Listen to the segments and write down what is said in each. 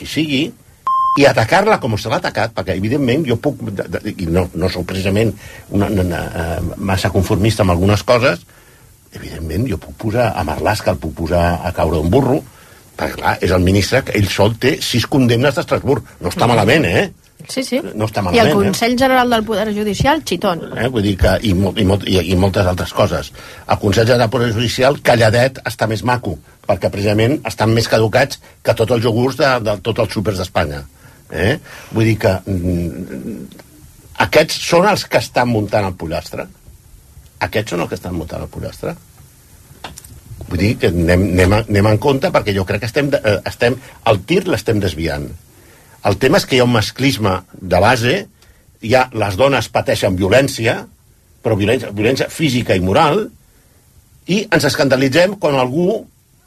qui sigui, i atacar-la com se l'ha atacat, perquè evidentment jo puc, i no sóc precisament massa conformista amb algunes coses, evidentment jo puc posar a Marlaska, el puc posar a caure d'un burro, perquè clar, és el ministre que ell sol té 6 condemnes d'Estrasburg, no està malament, Sí. No està malament, I el Consell General del Poder Judicial, xitón. Vull dir que, i moltes altres coses. El Consell General del Poder Judicial, calladet, està més maco, perquè precisament estan més caducats que tots els iogurts de tots els súpers d'Espanya. Vull dir que aquests són els que estan muntant el pollastre. Aquests són els que estan muntant el pollastre. Vull dir que anem en compte, perquè jo crec que el tir l'estem desviant. El tema és que hi ha un masclisme de base, les dones pateixen violència, però violència física i moral, i ens escandalitzem quan algú,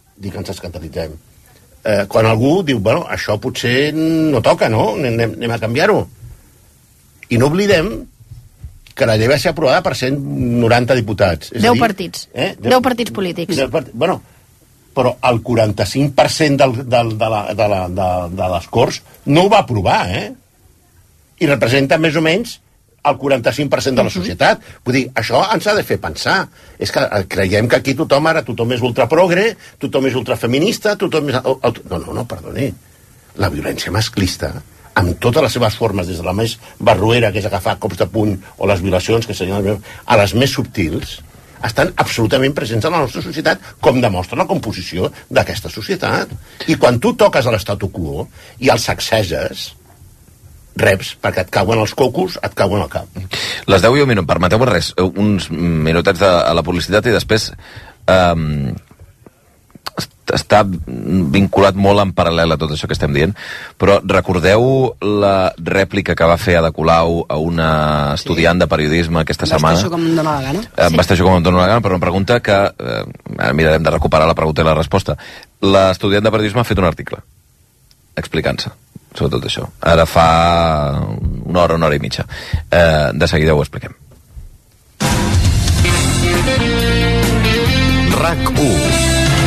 quan algú diu, bueno, això potser no toca, no? Anem a canviar-ho. I no oblidem que la llei va ser aprovada per 190 diputats. 10 partits. 10 partits polítics. Bueno, però el 45% de les Corts no ho va aprovar, I representa més o menys el 45% de la societat. Vull dir, això ens ha de fer pensar. És que creiem que aquí tothom és ultraprogre, tothom és ultrafeminista, tothom és... No, perdoni. La violència masclista, amb totes les seves formes, des de la més barruera, que és agafar cops de puny, o les violacions, que senyalen, a les més subtils, estan absolutament presents a la nostra societat, com demostra la composició d'aquesta societat. I quan tu toques a l'estatu quo i el sacseges, reps, perquè et cauen els cocos, et cauen al cap. Les 10 i un minut, permeteu-me res, uns minutets a la publicitat i després està vinculat molt en paral·lel a tot això que estem dient, però recordeu la rèplica que va fer Ada Colau a una estudiant de periodisme aquesta setmana? Vesteixo com em dóna la gana. Vesteixo com em dóna la gana, però una pregunta que ara mirarem de recuperar la pregunta i la resposta. L'estudiant de periodisme ha fet un article explicant-se sobre tot això. Ara fa una hora i mitja. De seguida ho expliquem. RAC1.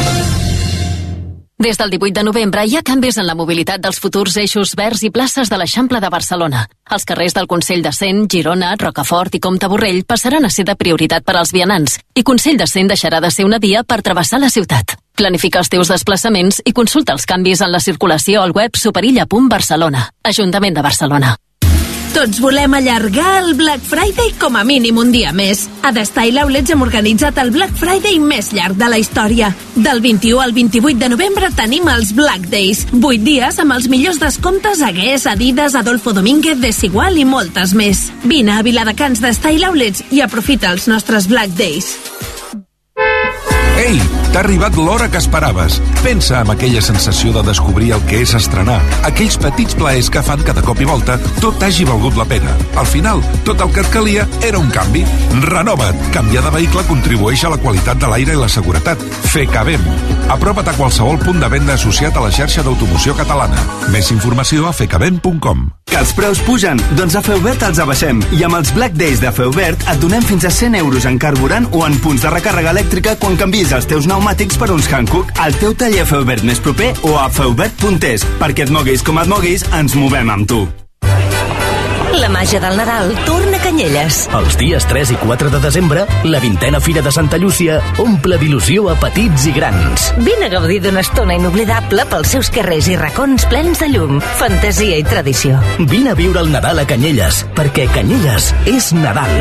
Des del 18 de novembre hi ha canvis en la mobilitat dels futurs eixos verds i places de l'Eixample de Barcelona. Els carrers del Consell de Cent, Girona, Rocafort i Comte Borrell passaran a ser de prioritat per als vianants i Consell de Cent deixarà de ser una via per travessar la ciutat. Planifica els teus desplaçaments i consulta els canvis en la circulació al web superilla.barcelona. Ajuntament de Barcelona. Tots volem allargar el Black Friday com a mínim un dia més. A The Style Outlets hem organitzat el Black Friday més llarg de la història. Del 21 al 28 de novembre tenim els Black Days. 8 dies amb els millors descomptes a Guess, Adidas, Adolfo Domínguez, Desigual i moltes més. Vine a Viladecans The Style Outlets i aprofita els nostres Black Days. Ei, t'ha arribat l'hora que esperaves. Pensa en aquella sensació de descobrir el que és estrenar. Aquells petits plaers que fan que de cop i volta tot hagi valgut la pena. Al final, tot el que et calia era un canvi. Renova't. Canviar de vehicle contribueix a la qualitat de l'aire i la seguretat. FECABEM. Apropa't a qualsevol punt de venda associat a la xarxa d'automoció catalana. Més informació a fecabem.com. Que els preus pugen? Doncs a Feuvert els abaixem. I amb els Black Days de Feuvert et donem fins a 100 euros en carburant o en punts de recàrrega elèctrica quan canviïs els teus pneumàtics per uns Hankook al teu taller Feuvert més proper o a feuvert.es. Perquè et moguis com et moguis, ens movem amb tu. La màgia del Nadal torna a Canyelles. Els dies 3 i 4 de desembre, la 20a Fira de Santa Llúcia omple d'il·lusió a petits i grans. Vine a gaudir d'una estona inoblidable pels seus carrers i racons plens de llum, fantasia i tradició. Vine a viure el Nadal a Canyelles, perquè Canyelles és Nadal.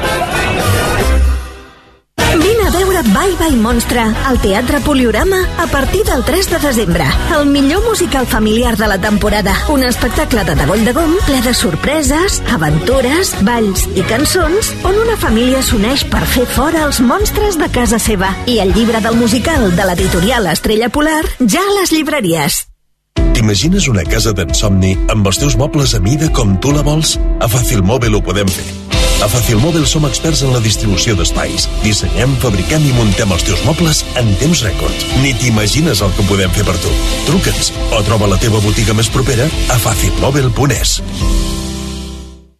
Vine a veure Bye Bye Monstre al Teatre Poliorama a partir del 3 de desembre. El millor musical familiar de la temporada. Un espectacle de Dagoll de Gom ple de sorpreses, aventures, balls i cançons on una família s'uneix per fer fora els monstres de casa seva. I el llibre del musical de l'editorial Estrella Polar ja a les llibreries. T'imagines una casa d'ensomni amb els teus mobles a mida com tu la vols? A Fàcil Mòbil ho podem fer. A Fàcil Mòbil som experts en la distribució d'espais. Dissenyem, fabriquem i muntem els teus mobles en temps rècord. Ni t'imagines el que podem fer per tu. Truca'ns o troba la teva botiga més propera a facilmobil.es.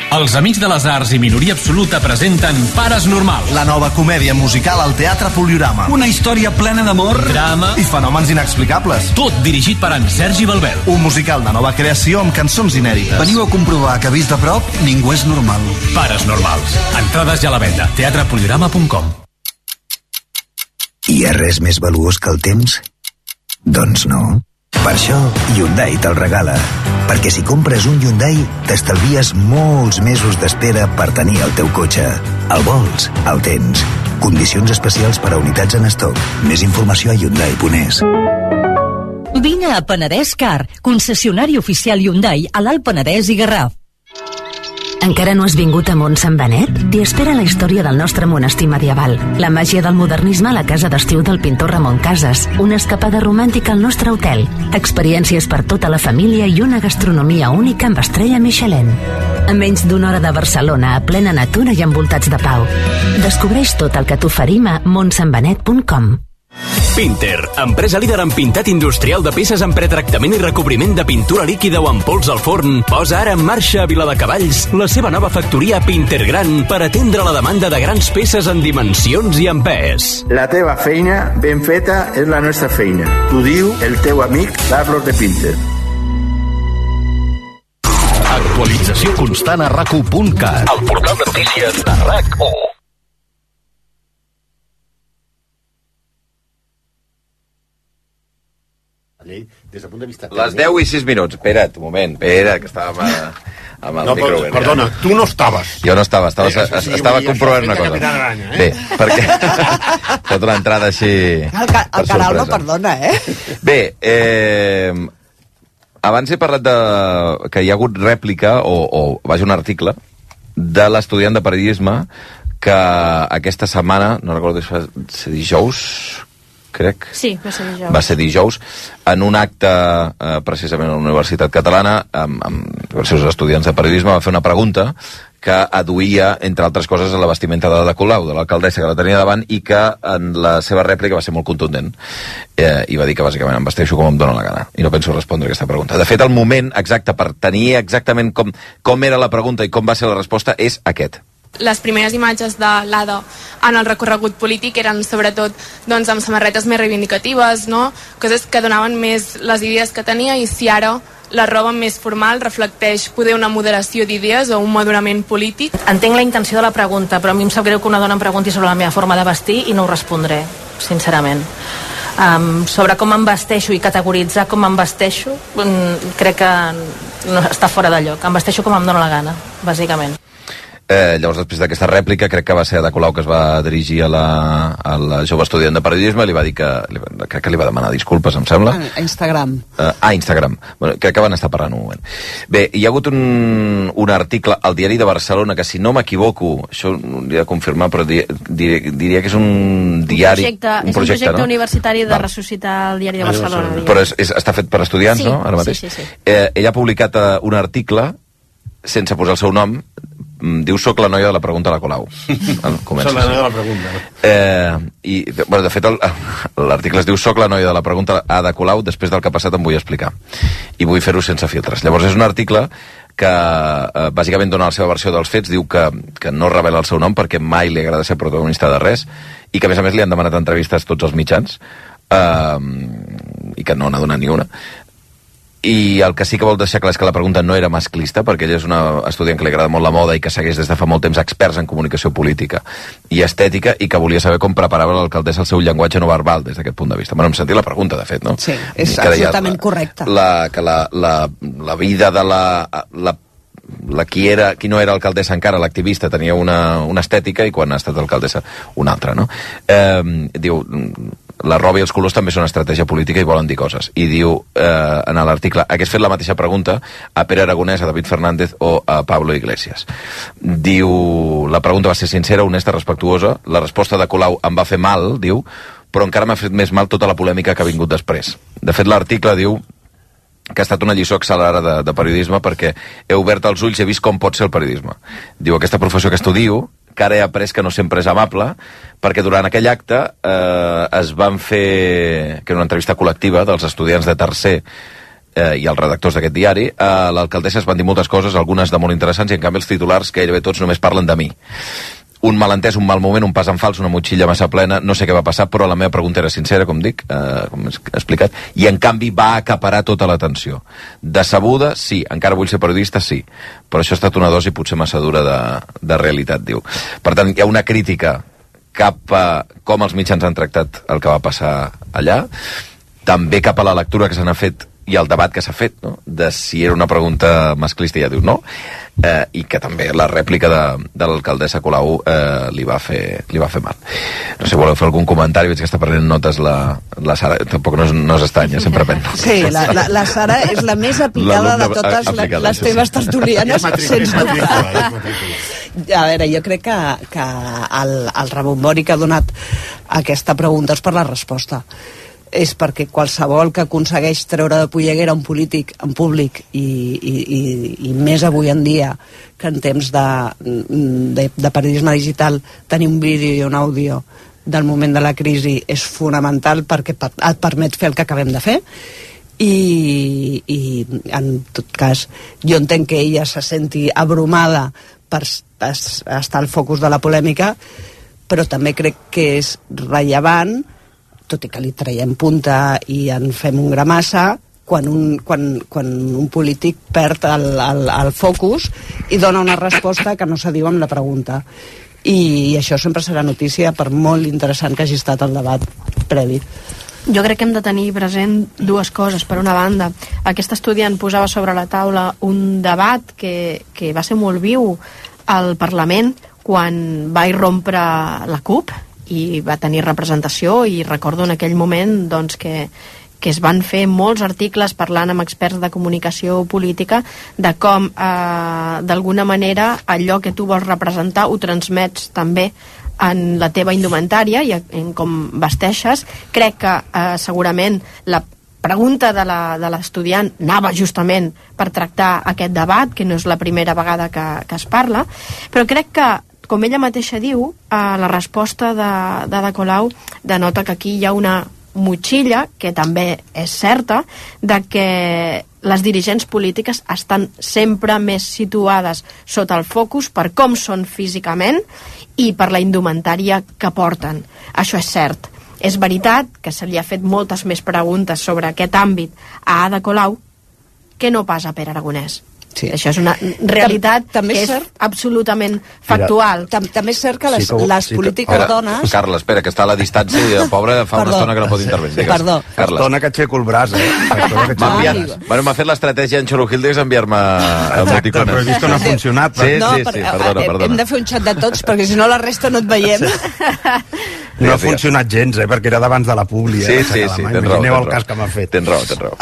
Els Amics de les Arts i Minoria Absoluta presenten Pares Normals. La nova comèdia musical al Teatre Poliorama. Una història plena d'amor, drama i fenòmens inexplicables. Tot dirigit per en Sergi Balbert. Un musical de nova creació amb cançons inèdites. Veniu a comprovar que vist de prop ningú és normal. Pares Normals. Entrades ja a la venda. teatrepoliorama.com. Hi ha res més valuós que el temps? Doncs no. Per això, Hyundai te'l regala. Perquè si compres un Hyundai, t'estalvies molts mesos d'espera per tenir el teu cotxe. El vols, el tens. Condicions especials per a unitats en estoc. Més informació a Hyundai.es. Vine a Penedès Car, concessionari oficial Hyundai a l'Alt Penedès i Garraf. Encara no has vingut a Mont Sant Benet? T'hi espera la història del nostre monestir medieval, la màgia del modernisme a la casa d'estiu del pintor Ramon Casas, una escapada romàntica al nostre hotel, experiències per tota la família i una gastronomia única amb estrella Michelin. A menys d'una hora de Barcelona, a plena natura i envoltats de pau. Descobreix tot el que t'oferim a montsantbenet.com. Pinter, empresa líder en pintat industrial de peces amb pretractament i recobriment de pintura líquida o en pols al forn, posa ara en marxa a Viladecavalls la seva nova factoria Pinter Gran per atendre la demanda de grans peces en dimensions i en pes. La teva feina ben feta és la nostra feina. T'ho diu el teu amic Carlos de Pinter. Actualització constant a RAC1.cat, el portal de notícies de RAC1. Des del punt de vista tècnic... Les 10 i 6 minuts. Espera't, un moment. Espera, que estàvem amb el micro. Perdona, tu no estaves. Jo no estava comprovant una cosa. Bé, perquè... Tota l'entrada així... El Caral no perdona, Bé, abans he parlat de que hi ha hagut rèplica, o vaja, un article, de l'estudiant de periodisme que aquesta setmana, no recordo si va ser dijous, crec. Sí, va ser dijous. Va ser dijous, en un acte precisament a la Universitat Catalana, amb els seus estudiants de periodisme, va fer una pregunta que aduïa, entre altres coses, a la vestimenta de Colau, de l'alcaldessa que la tenia davant, i que en la seva rèplica va ser molt contundent. I va dir que bàsicament em vesteixo com em dóna la gana. I no penso respondre aquesta pregunta. De fet, el moment exacte per tenir exactament com era la pregunta i com va ser la resposta és aquest. Les primeres imatges de l'Ada en el recorregut polític eren sobretot doncs, amb samarretes més reivindicatives, no? Coses que donaven més les idees que tenia, i si ara la roba més formal reflecteix poder una moderació d'idees o un madurament polític. Entenc la intenció de la pregunta, però a mi em sap greu que una dona em pregunti sobre la meva forma de vestir i no ho respondré, sincerament. Sobre com em vesteixo i categoritzar com em vesteixo, crec que no està fora de lloc. Em vesteixo com em dóna la gana, bàsicament. Llavors, després d'aquesta rèplica, crec que va ser Ada Colau que es va dirigir a la jove estudiant de periodisme, li va dir crec que li va demanar disculpes, em sembla. A Instagram. Instagram. Bueno, crec que van estar parlant un moment. Bé, hi ha hagut un article al Diari de Barcelona que, si no m'equivoco, això ho hauria de confirmar, però diria que és un diari... Un projecte universitari de ressuscitar el Diari de Barcelona. Però està fet per estudiants, no? Ara mateix. Sí. Ell ha publicat un article sense posar el seu nom. Diu, soc la noia de la pregunta a la Colau. Soc la noia de la pregunta. De fet, l'article es diu, soc la noia de la pregunta a Ada Colau, després del que ha passat em vull explicar. I vull fer-ho sense filtres. Llavors, és un article que bàsicament dona la seva versió dels fets, diu que no revela el seu nom perquè mai li agrada ser protagonista de res, i que, a més li han demanat entrevistes tots els mitjans, i que no n'ha donat ni una. I el que sí que vol deixar clar és que la pregunta no era masclista, perquè ella és una estudiant que li agrada molt la moda i que segueix des de fa molt temps experts en comunicació política i estètica, i que volia saber com preparava l'alcaldessa el seu llenguatge no verbal des d'aquest punt de vista. Bueno, hem sentit la pregunta, de fet, no? Sí, és absolutament correcte. Que la vida de qui no era alcaldessa encara, l'activista, tenia una estètica, i quan ha estat alcaldessa una altra, no? Diu, la roba i els colors també són estratègia política i volen dir coses. I diu en l'article, hagués fet la mateixa pregunta a Pere Aragonès, a David Fernández o a Pablo Iglesias. Diu, la pregunta va ser sincera, honesta, respectuosa. La resposta de Colau em va fer mal, diu, però encara m'ha fet més mal tota la polèmica que ha vingut després. De fet, l'article diu que ha estat una lliçó accelerada de periodisme perquè he obert els ulls i he vist com pot ser el periodisme. Diu, aquesta professió que estudio, que ara he après que no sempre és amable, perquè durant aquell acte es van fer, que era una entrevista col·lectiva dels estudiants de tercer i els redactors d'aquest diari, l'alcaldessa es van dir moltes coses, algunes de molt interessants, i en canvi els titulars gairebé tots només parlen de mi. Un malentès, un mal moment, un pas en fals, una motxilla massa plena, no sé què va passar, però la meva pregunta era sincera, com dic, com he explicat, i en canvi va acaparar tota l'atenció. Decebuda, sí, encara vull ser periodista, sí, però això ha estat una dosi potser massa dura de realitat, diu. Per tant, hi ha una crítica cap a com els mitjans han tractat el que va passar allà, també cap a la lectura que se n'ha fet i el debat que s'ha fet, no? De si era una pregunta masclista, ja diu no, i que també la rèplica de l'alcaldessa Colau li va fer mal. No sé, voleu fer algun comentari? Veig que està prenent notes la Sara, tampoc no és estranya, sempre pren notes. Sí, la Sara és la més aplicada de totes les teves tertulianes, sens dubte. A veure, jo crec que el rebombori que ha donat aquesta pregunta és per la resposta. És perquè qualsevol que aconsegueix treure de polleguera un polític en públic i més avui en dia que en temps de periodisme digital tenir un vídeo i un àudio del moment de la crisi és fonamental perquè et permet fer el que acabem de fer i en tot cas jo entenc que ella se senti abrumada per estar al focus de la polèmica, però també crec que és rellevant, tot i que li traiem punta i en fem un gramassa, quan un polític perd el focus i dona una resposta que no s'adiu amb la pregunta. I això sempre serà notícia, per molt interessant que hagi estat el debat previ. Jo crec que hem de tenir present dues coses. Per una banda, aquest estudiant posava sobre la taula un debat que va ser molt viu al Parlament quan va irrompre la CUP, i va tenir representació, i recordo en aquell moment doncs, que es van fer molts articles parlant amb experts de comunicació política de com d'alguna manera allò que tu vols representar ho transmets també en la teva indumentària i en com vesteixes. Crec que segurament la pregunta de l'estudiant anava justament per tractar aquest debat, que no és la primera vegada que es parla, però crec que com ella mateixa diu, la resposta d'Ada Colau denota que aquí hi ha una motxilla, que també és certa, de que les dirigents polítiques estan sempre més situades sota el focus per com són físicament i per la indumentària que porten. Això és cert. És veritat que se li ha fet moltes més preguntes sobre aquest àmbit a Ada Colau que no pas a Pere Aragonès. Sí. Això és una realitat també que és absolutament factual. També és cert que les polítiques dones... Carles, espera, que està a la distància i el pobre fa una estona que no pot intervenir. Perdó. Estona que aixeco el braç, M'ha fet l'estratègia en Xolo Gildes enviar-me emoticones. Però he vist que no ha funcionat. Sí, perdona. Hem de fer un xat de tots, perquè si no la resta no et veiem. No ha funcionat gens, perquè era d'abans de la publi. Sí, imagineu el cas que m'ha fet. Tens raó.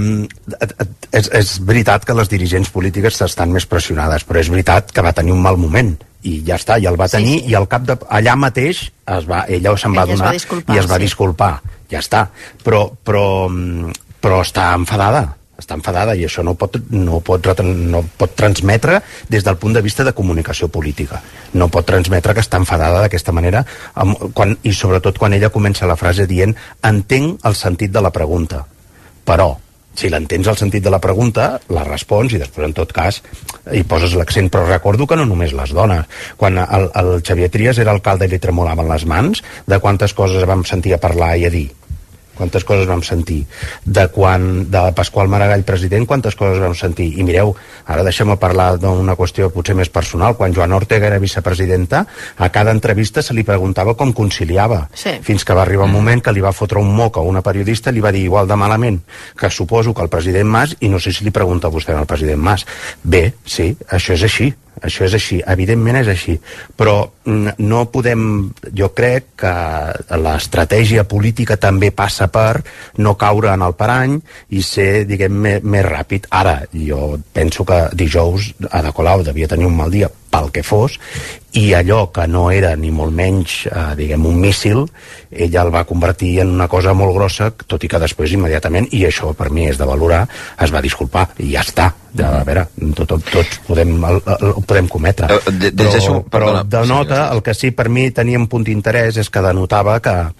És veritat que les dirigents polítiques estan més pressionades, però és veritat que va tenir un mal moment i ja està, i el va tenir, i al cap allà mateix ella se'n va donar i es va disculpar, ja està, però està enfadada i això no pot transmetre des del punt de vista de comunicació política, no pot transmetre que està enfadada d'aquesta manera, i sobretot quan ella comença la frase dient entenc el sentit de la pregunta, però si l'entens el sentit de la pregunta, la respons i després, en tot cas, hi poses l'accent. Però recordo que no només les dones. Quan el Xavier Trias era alcalde i li tremolaven les mans, de quantes coses vam sentir a parlar i a dir? Quantes coses vam sentir? De Pasqual Maragall president, quantes coses vam sentir? I mireu, ara deixem-me parlar d'una qüestió potser més personal. Quan Joana Ortega era vicepresidenta, a cada entrevista se li preguntava com conciliava. Sí. Fins que va arribar un moment que li va fotre un moc a una periodista i li va dir igual de malament que suposo que el president Mas, i no sé si li pregunta a vostè al president Mas. Bé, sí, això és així, evidentment és així, però no podem, jo crec que l'estratègia política també passa per no caure en el parany i ser, diguem, més ràpid. Ara, jo penso que dijous Ada Colau devia tenir un mal dia pel que fos, i allò que no era ni molt menys, diguem, un míssil, ella el va convertir en una cosa molt grossa, tot i que després immediatament, i això per mi és de valorar, es va disculpar, i ja està. A veure, tots ho podem cometre. Però denota, el que sí per mi tenia un punt d'interès és que denotava que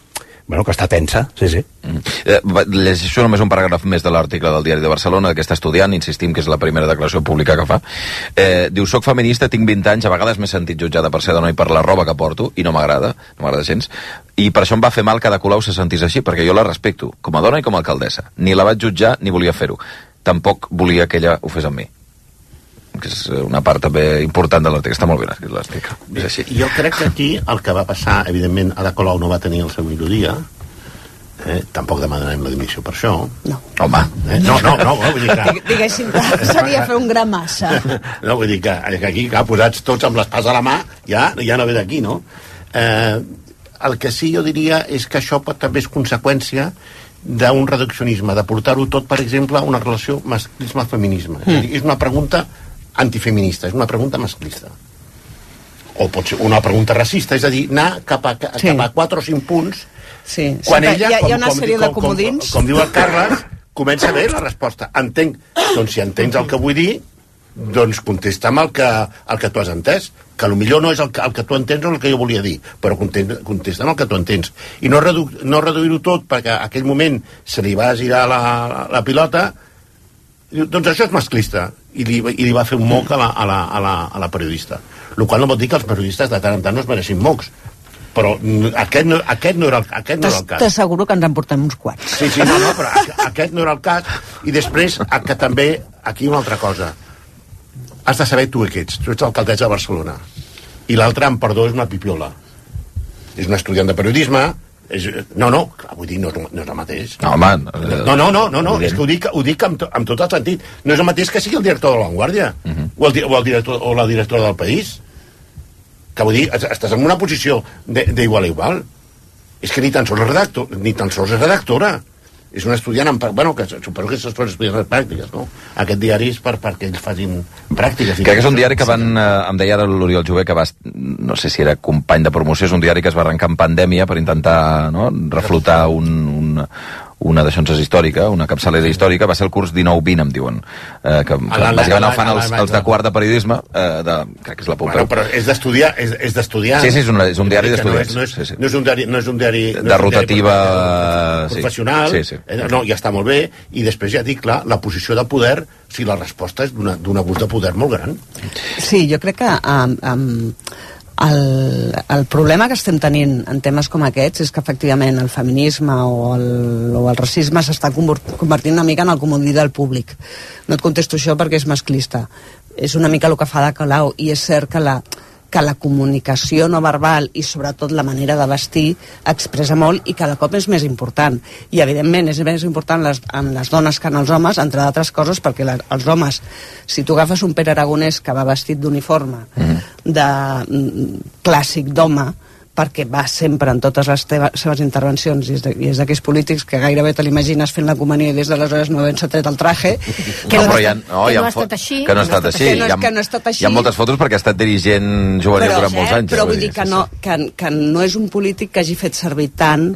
bueno, que està tensa, sí. Llegeixo només un paràgraf més de l'article del Diari de Barcelona d'aquesta estudiant, insistim que és la primera declaració pública que fa. Diu, soc feminista, tinc 20 anys, a vegades m'he sentit jutjada per ser dona i per la roba que porto, i no m'agrada gens, i per això em va fer mal que Ada Colau se sentís així, perquè jo la respecto, com a dona i com a alcaldessa. Ni la vaig jutjar ni volia fer-ho. Tampoc volia que ella ho fes amb mi. Que és una part també important de l'article. Està molt bé l'article. És així. Jo crec que aquí el que va passar, evidentment, Ada Colau no va tenir el seu millor dia, tampoc demanarem la dimissió per això. No. Home, no, vull dir que... Diguéssim que seria fer un gra massa. No, vull dir que aquí, posats tots amb l'espasa a la mà, ja no ve d'aquí, no? El que sí jo diria és que això també és conseqüència d'un reduccionisme, de portar-ho tot, per exemple, a una relació masclisme-feminisme. És una pregunta antifeminista, és una pregunta masclista. O pot ser una pregunta racista, és a dir, anar cap a 4 o 5 punts, quan ella, hi ha una sèrie de comodins. Com diu el Carles, comença bé la resposta. Entenc, doncs si entens el que vull dir, doncs contesta'm el que tu has entès, que potser no és el que tu entens o el que jo volia dir, però contesta'm el que tu entens. I no reduir-ho tot perquè a aquell moment se li va girar la pilota. Doncs això és masclista, i li va fer un moc a la periodista, el qual no vol dir que els periodistes de tant en tant no es mereixin mocs, però aquest no era el cas. T'asseguro que ens en portem uns quants. Sí, no, però aquest no era el cas. I després, que també, aquí una altra cosa, has de saber tu què ets. Tu ets l'alcaldessa de Barcelona, i l'altre, amb perdó, és una pipiola, és una estudiant de periodisme. Vull dir, no és el mateix. No, home... No, és que ho dic amb tot el sentit. No és el mateix que sigui el director de La Vanguardia, o el director o la directora del País. Que vull dir, estàs en una posició d'igual a igual. És que ni tan sols és redactora. És una estudiant, que suposo que són estudiants de pràctiques, no? Aquest diari és perquè ells facin pràctiques. Crec que és un diari que em deia ara l'Oriol Jové, que no sé si era company de promoció, és un diari que es va arrencar en pandèmia per intentar reflotar una deixonses històrica, una capçalera històrica. Va ser el curs 19-20, em diuen, que bàsicament el fan els de quart de periodisme, crec que és la Pompeu. Però és d'estudiar. Sí, és un diari d'estudiants. No és un diari de rotativa professional. No, ja està molt bé. I després ja dic, clar, la posició de poder, si la resposta és d'un abús de poder molt gran. Sí, jo crec que el problema que estem tenint en temes com aquests és que efectivament el feminisme o el racisme s'està convertint una mica en el comodí del públic. No et contesto això perquè és masclista. És una mica el que fa Ada Colau, i és cert que la comunicació no verbal i sobretot la manera de vestir expressa molt, i cada cop és més important. I evidentment és més important en les dones que en els homes, entre d'altres coses, perquè els homes, si tu agafes un Pere Aragonès que va vestit d'uniforme de clàssic d'home, perquè va sempre en totes les seves intervencions, i és d'aquells polítics que gairebé te l'imagines fent la comunió i des d'aleshores no havent-se tret el traje, que no ha estat així. Que no ha estat així. Hi ha moltes fotos perquè ha estat dirigent juvenil durant molts anys. Però vull dir que no és un polític que hagi fet servir tant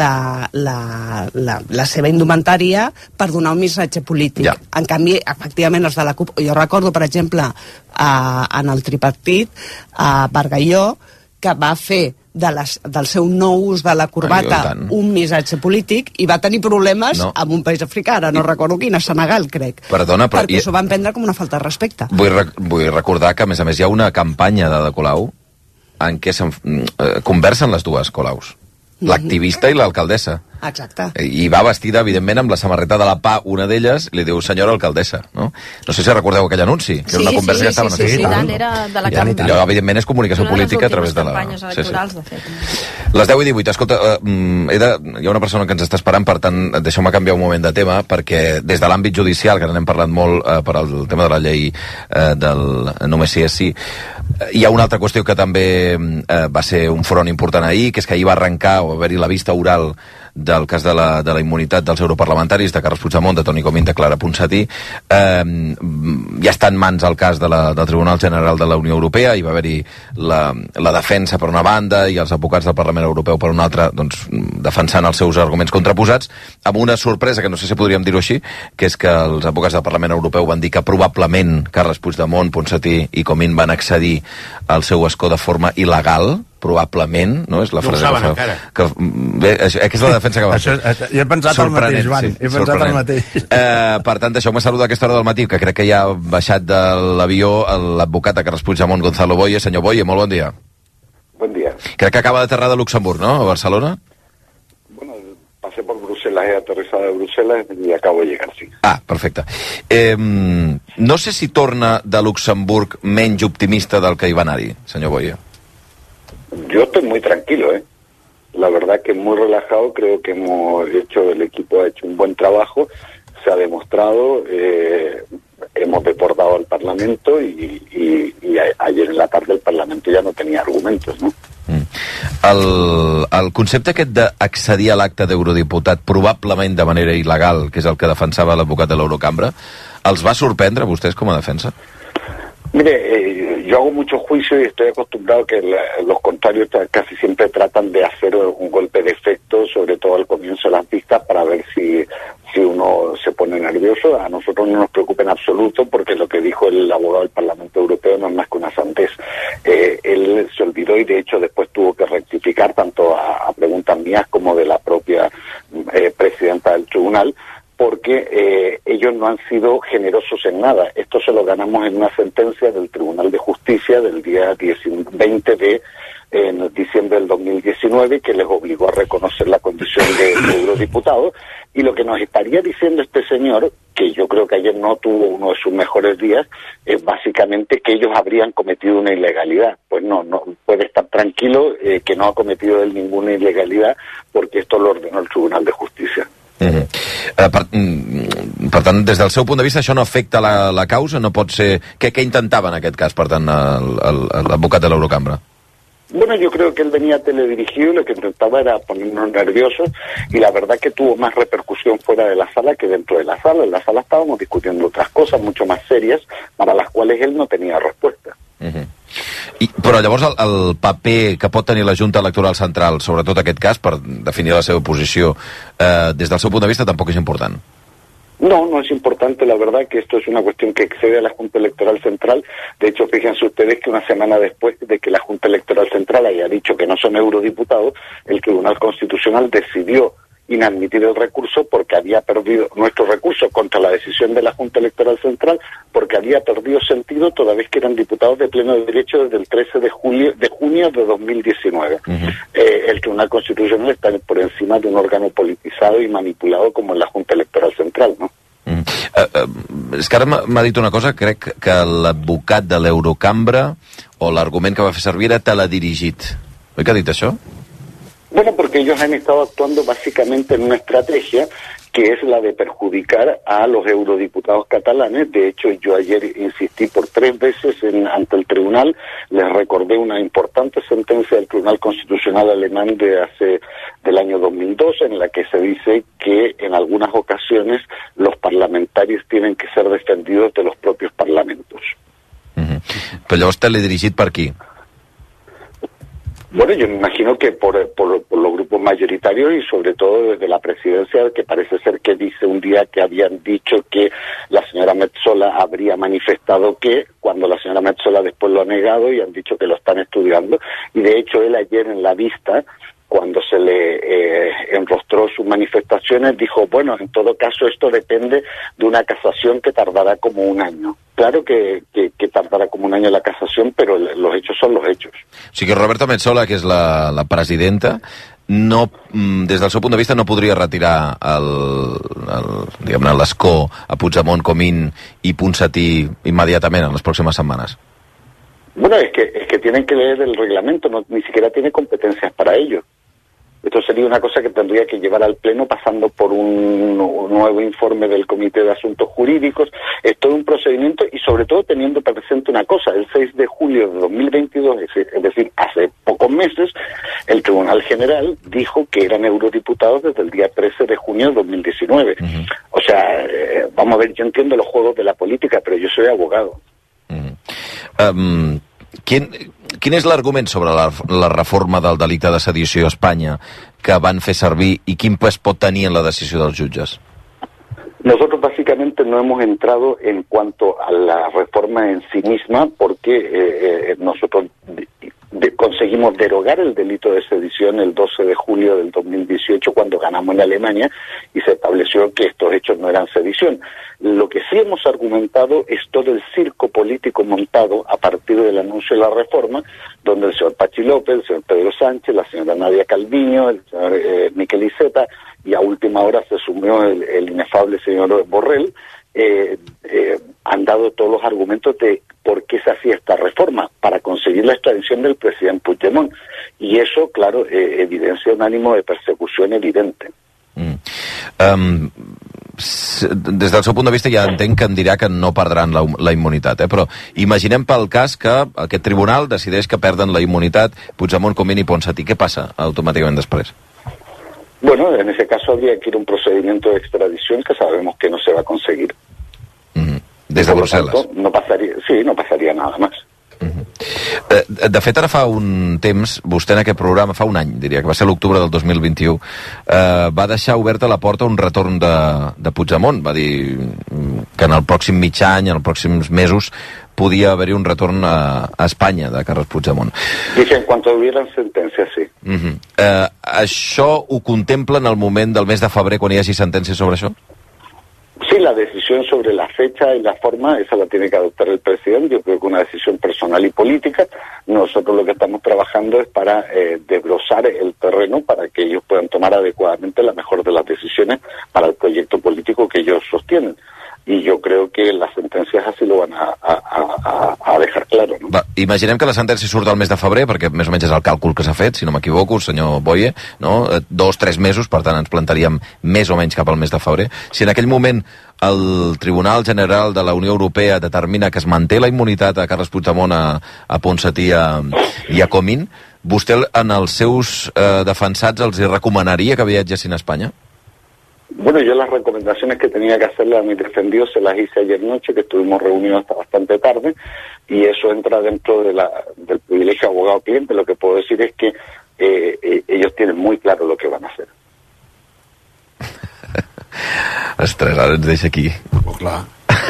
la seva indumentària per donar un missatge polític. En canvi, efectivament, els de la CUP, jo recordo, per exemple, en el tripartit, a Bargalló, que va fer del seu no ús de la corbata un missatge polític, i va tenir problemes amb un país africà, ara no recordo quin, a Senegal, crec. Perdona, però... Perquè s'ho van prendre com una falta de respecte. Vull recordar que, a més, hi ha una campanya d'Ada Colau en què conversen les dues Colaus, l'activista i l'alcaldessa. Exacte. I va vestida, evidentment, amb la samarreta de la PA, una d'elles, li diu senyora alcaldessa, no? No sé si recordeu aquell anunci, que era una conversa que estaven fent. Sí, era de la campanya. Allò, evidentment, és comunicació política a través de la... campanyes electorals, de fet. Les 10:18, escolta, hi ha una persona que ens està esperant, per tant, deixeu-me canviar un moment de tema, perquè des de l'àmbit judicial, que n'hem parlat molt per al tema de la llei del només sí és sí, hi ha una altra qüestió que també va ser un front important ahir, que és que ahir va arrencar, o va haver-hi la vista oral del cas de la immunitat dels europarlamentaris, de Carles Puigdemont, de Toni Comín, de Clara Ponsatí. Ja està en mans el cas del Tribunal General de la Unió Europea, i va haver-hi la defensa per una banda i els advocats del Parlament Europeu per una altra, doncs, defensant els seus arguments contraposats, amb una sorpresa, que no sé si podríem dir-ho així, que és que els advocats del Parlament Europeu van dir que probablement Carles Puigdemont, Ponsatí i Comín van accedir al seu escó de forma il·legal, probablement, no? És la frase ho saben encara. Bé, aquesta és la defensa que va fer. Jo he pensat el mateix, Joan. He pensat el mateix. Per tant, deixeu-me saludar a aquesta hora del matí, que crec que ja ha baixat de l'avió l'advocat de Carles Puigdemont, Gonzalo Boye. Senyor Boye, molt bon dia. Buen día. Crec que acaba d'aterrar de Luxemburg, ¿no? A Barcelona. Bueno, pasé por Bruselas, he aterrizado de Bruselas y acabo de llegar, sí. Ah, perfecte. No sé si torna de Luxemburg menys optimista del que hi va anar-hi, senyor Boye. Yo estoy muy tranquilo, ¿eh? La verdad que muy relajado, creo que el equipo ha hecho un buen trabajo, se ha demostrado, hemos deportado al Parlamento y ayer en la tarde el Parlamento ya no tenía argumentos, ¿no? El concepte aquest d'accedir a l'acte d'eurodiputat probablement de manera il·legal, que és el que defensava l'advocat de l'Eurocambra, els va sorprendre a vostès com a defensa? Mire, yo hago mucho juicio y estoy acostumbrado que los contrarios casi siempre tratan de hacer un golpe de efecto, sobre todo al comienzo de las vistas, para ver si uno se pone nervioso. A nosotros no nos preocupa en absoluto, porque lo que dijo el abogado del Parlamento Europeo no es más que una sandez. Él se olvidó y de hecho después tuvo que rectificar tanto a preguntas mías como de la propia presidenta del tribunal, porque ellos no han sido generosos en nada. Esto se lo ganamos en una sentencia del Tribunal de Justicia del día 20 de diciembre del 2019, que les obligó a reconocer la condición de eurodiputado, y lo que nos estaría diciendo este señor, que yo creo que ayer no tuvo uno de sus mejores días, es básicamente que ellos habrían cometido una ilegalidad. Pues no puede estar tranquilo, que no ha cometido él ninguna ilegalidad, porque esto lo ordenó el Tribunal de Justicia. Per tant, des del seu punt de vista, això no afecta la causa? No pot ser... Què intentava en aquest cas, per tant, l'advocat de l'Eurocambra? Bueno, yo creo que él venía teledirigido y lo que intentaba era ponernos nerviosos, y la verdad que tuvo más repercusión fuera de la sala que dentro de la sala. En la sala estábamos discutiendo otras cosas mucho más serias para las cuales él no tenía respuesta. Però llavors el paper que pot tenir la Junta Electoral Central, sobretot aquest cas, per definir la seva posició, des del seu punt de vista tampoc és important? No es importante, la verdad que esto es una cuestión que excede a la Junta Electoral Central. De hecho, fíjense ustedes que una semana después de que la Junta Electoral Central haya dicho que no son eurodiputados, el Tribunal Constitucional decidió inadmitir el recurso porque había perdido nuestro recurso contra la decisión de la Junta Electoral Central, porque había perdido sentido toda vez que eran diputados de pleno derecho desde el 13 de junio de 2019. El Tribunal Constitucional está por encima de un órgano politizado y manipulado como la Junta Electoral Central, ¿no? És que ara m'ha dit una cosa, crec que l'advocat de l'Eurocambra, o l'argument que va fer servir, era teledirigit. Oi que ha dit això? Bueno, porque ellos han estado actuando básicamente en una estrategia que es la de perjudicar a los eurodiputados catalanes. De hecho, yo ayer insistí por 3 veces ante el tribunal, les recordé una importante sentencia del Tribunal Constitucional alemán del año 2002, en la que se dice que en algunas ocasiones los parlamentarios tienen que ser defendidos de los propios parlamentos. Però llavors teledirigit per qui? Bueno, yo me imagino que por los grupos mayoritarios y sobre todo desde la presidencia, que parece ser que dice un día que habían dicho que la señora Metsola habría manifestado que, cuando la señora Metsola después lo ha negado y han dicho que lo están estudiando, y de hecho él ayer en la vista, cuando se le enrostró sus manifestaciones, dijo, bueno, en todo caso esto depende de una casación que tardará como 1 año. Claro que tardará como 1 año la casación, pero los hechos son los hechos. O sigui que Roberta Metsola, que és la presidenta, no, des del seu punt de vista no podria retirar l'escó a Puigdemont, Comín i Ponsatí immediatament en les pròximes setmanes. Bueno, es que tienen que leer el reglamento, ni siquiera tiene competencias para ello. Esto sería una cosa que tendría que llevar al Pleno pasando por un nuevo informe del Comité de Asuntos Jurídicos. Es todo un procedimiento y sobre todo teniendo presente una cosa, el 6 de julio de 2022, es decir, hace pocos meses, el Tribunal General dijo que eran eurodiputados desde el día 13 de junio de 2019. O sea, vamos a ver, yo entiendo los juegos de la política, pero yo soy abogado. Quin és l'argument sobre la reforma del delicte de sedició a Espanya que van fer servir i quin pes pot tenir en la decisió dels jutges? Nosotros básicamente no hemos entrado en cuanto a la reforma en sí misma porque nosotros conseguimos derogar el delito de sedición el 12 de julio del 2018 cuando ganamos en Alemania y se estableció que estos hechos no eran sedición. Lo que sí hemos argumentado es todo el circo político montado a partir del anuncio de la reforma, donde el señor Pachi López, el señor Pedro Sánchez, la señora Nadia Calviño, el señor Miquel Iceta, y a última hora se sumió el inefable señor Borrell, han dado todos los argumentos de por qué se hacía esta reforma, para conseguir la extradición del presidente Puigdemont. Y eso, claro, evidencia un ánimo de persecució evidente. Des del seu punt de vista ja entenc que em dirà que no perdran la immunitat, però imaginem pel cas que aquest tribunal decideix que perden la immunitat Puigdemont, Comín i Ponsatí. Què passa automàticament després? Bueno, en ese caso habría que ir a un procedimiento de extradición que sabemos que no se va a conseguir. Des de Brussel·les. No passaria nada más. De fet, ara fa un temps, vostè en aquest programa, fa un any, diria, que va ser l'octubre del 2021, va deixar oberta la porta a un retorn de Puigdemont. Va dir que en el pròxim mig any, en els pròxims mesos, podia haver-hi un retorn a Espanya de Carles Puigdemont. Dice, en cuanto hubieran sentencias, sí. Això ho contempla en el moment del mes de febrer, quan hi hagi sentència sobre això? Sí, la decisión sobre la fecha y la forma, esa la tiene que adoptar el presidente. Yo creo que una decisión personal y política. Nosotros lo que estamos trabajando es para desbrozar el terreno para que ellos puedan tomar adecuadamente la mejor de las decisiones para el proyecto político que ellos sostienen. I jo crec que les sentències així lo van a deixar claro, no? Va, imaginem que la sentència surt al mes de febrer, perquè més o menys és el càlcul que s'ha fet, si no m'equivoco, senyor Boye, no? 2-3 mesos, per tant ens plantaríem més o menys cap al mes de febrer. Si en aquell moment el Tribunal General de la Unió Europea determina que es manté la immunitat a Carles Puigdemont, a Ponsatí i a Comín, vostè en els seus defensats els recomanaria que viatgessin a Espanya? Bueno, yo las recomendaciones que tenía que hacerle a mis defendidos se las hice ayer noche, que estuvimos reunidos hasta bastante tarde, y eso entra dentro del privilegio abogado-cliente. Lo que puedo decir es que ellos tienen muy claro lo que van a hacer. Ostres, ara ens deixa aquí. Molt clar.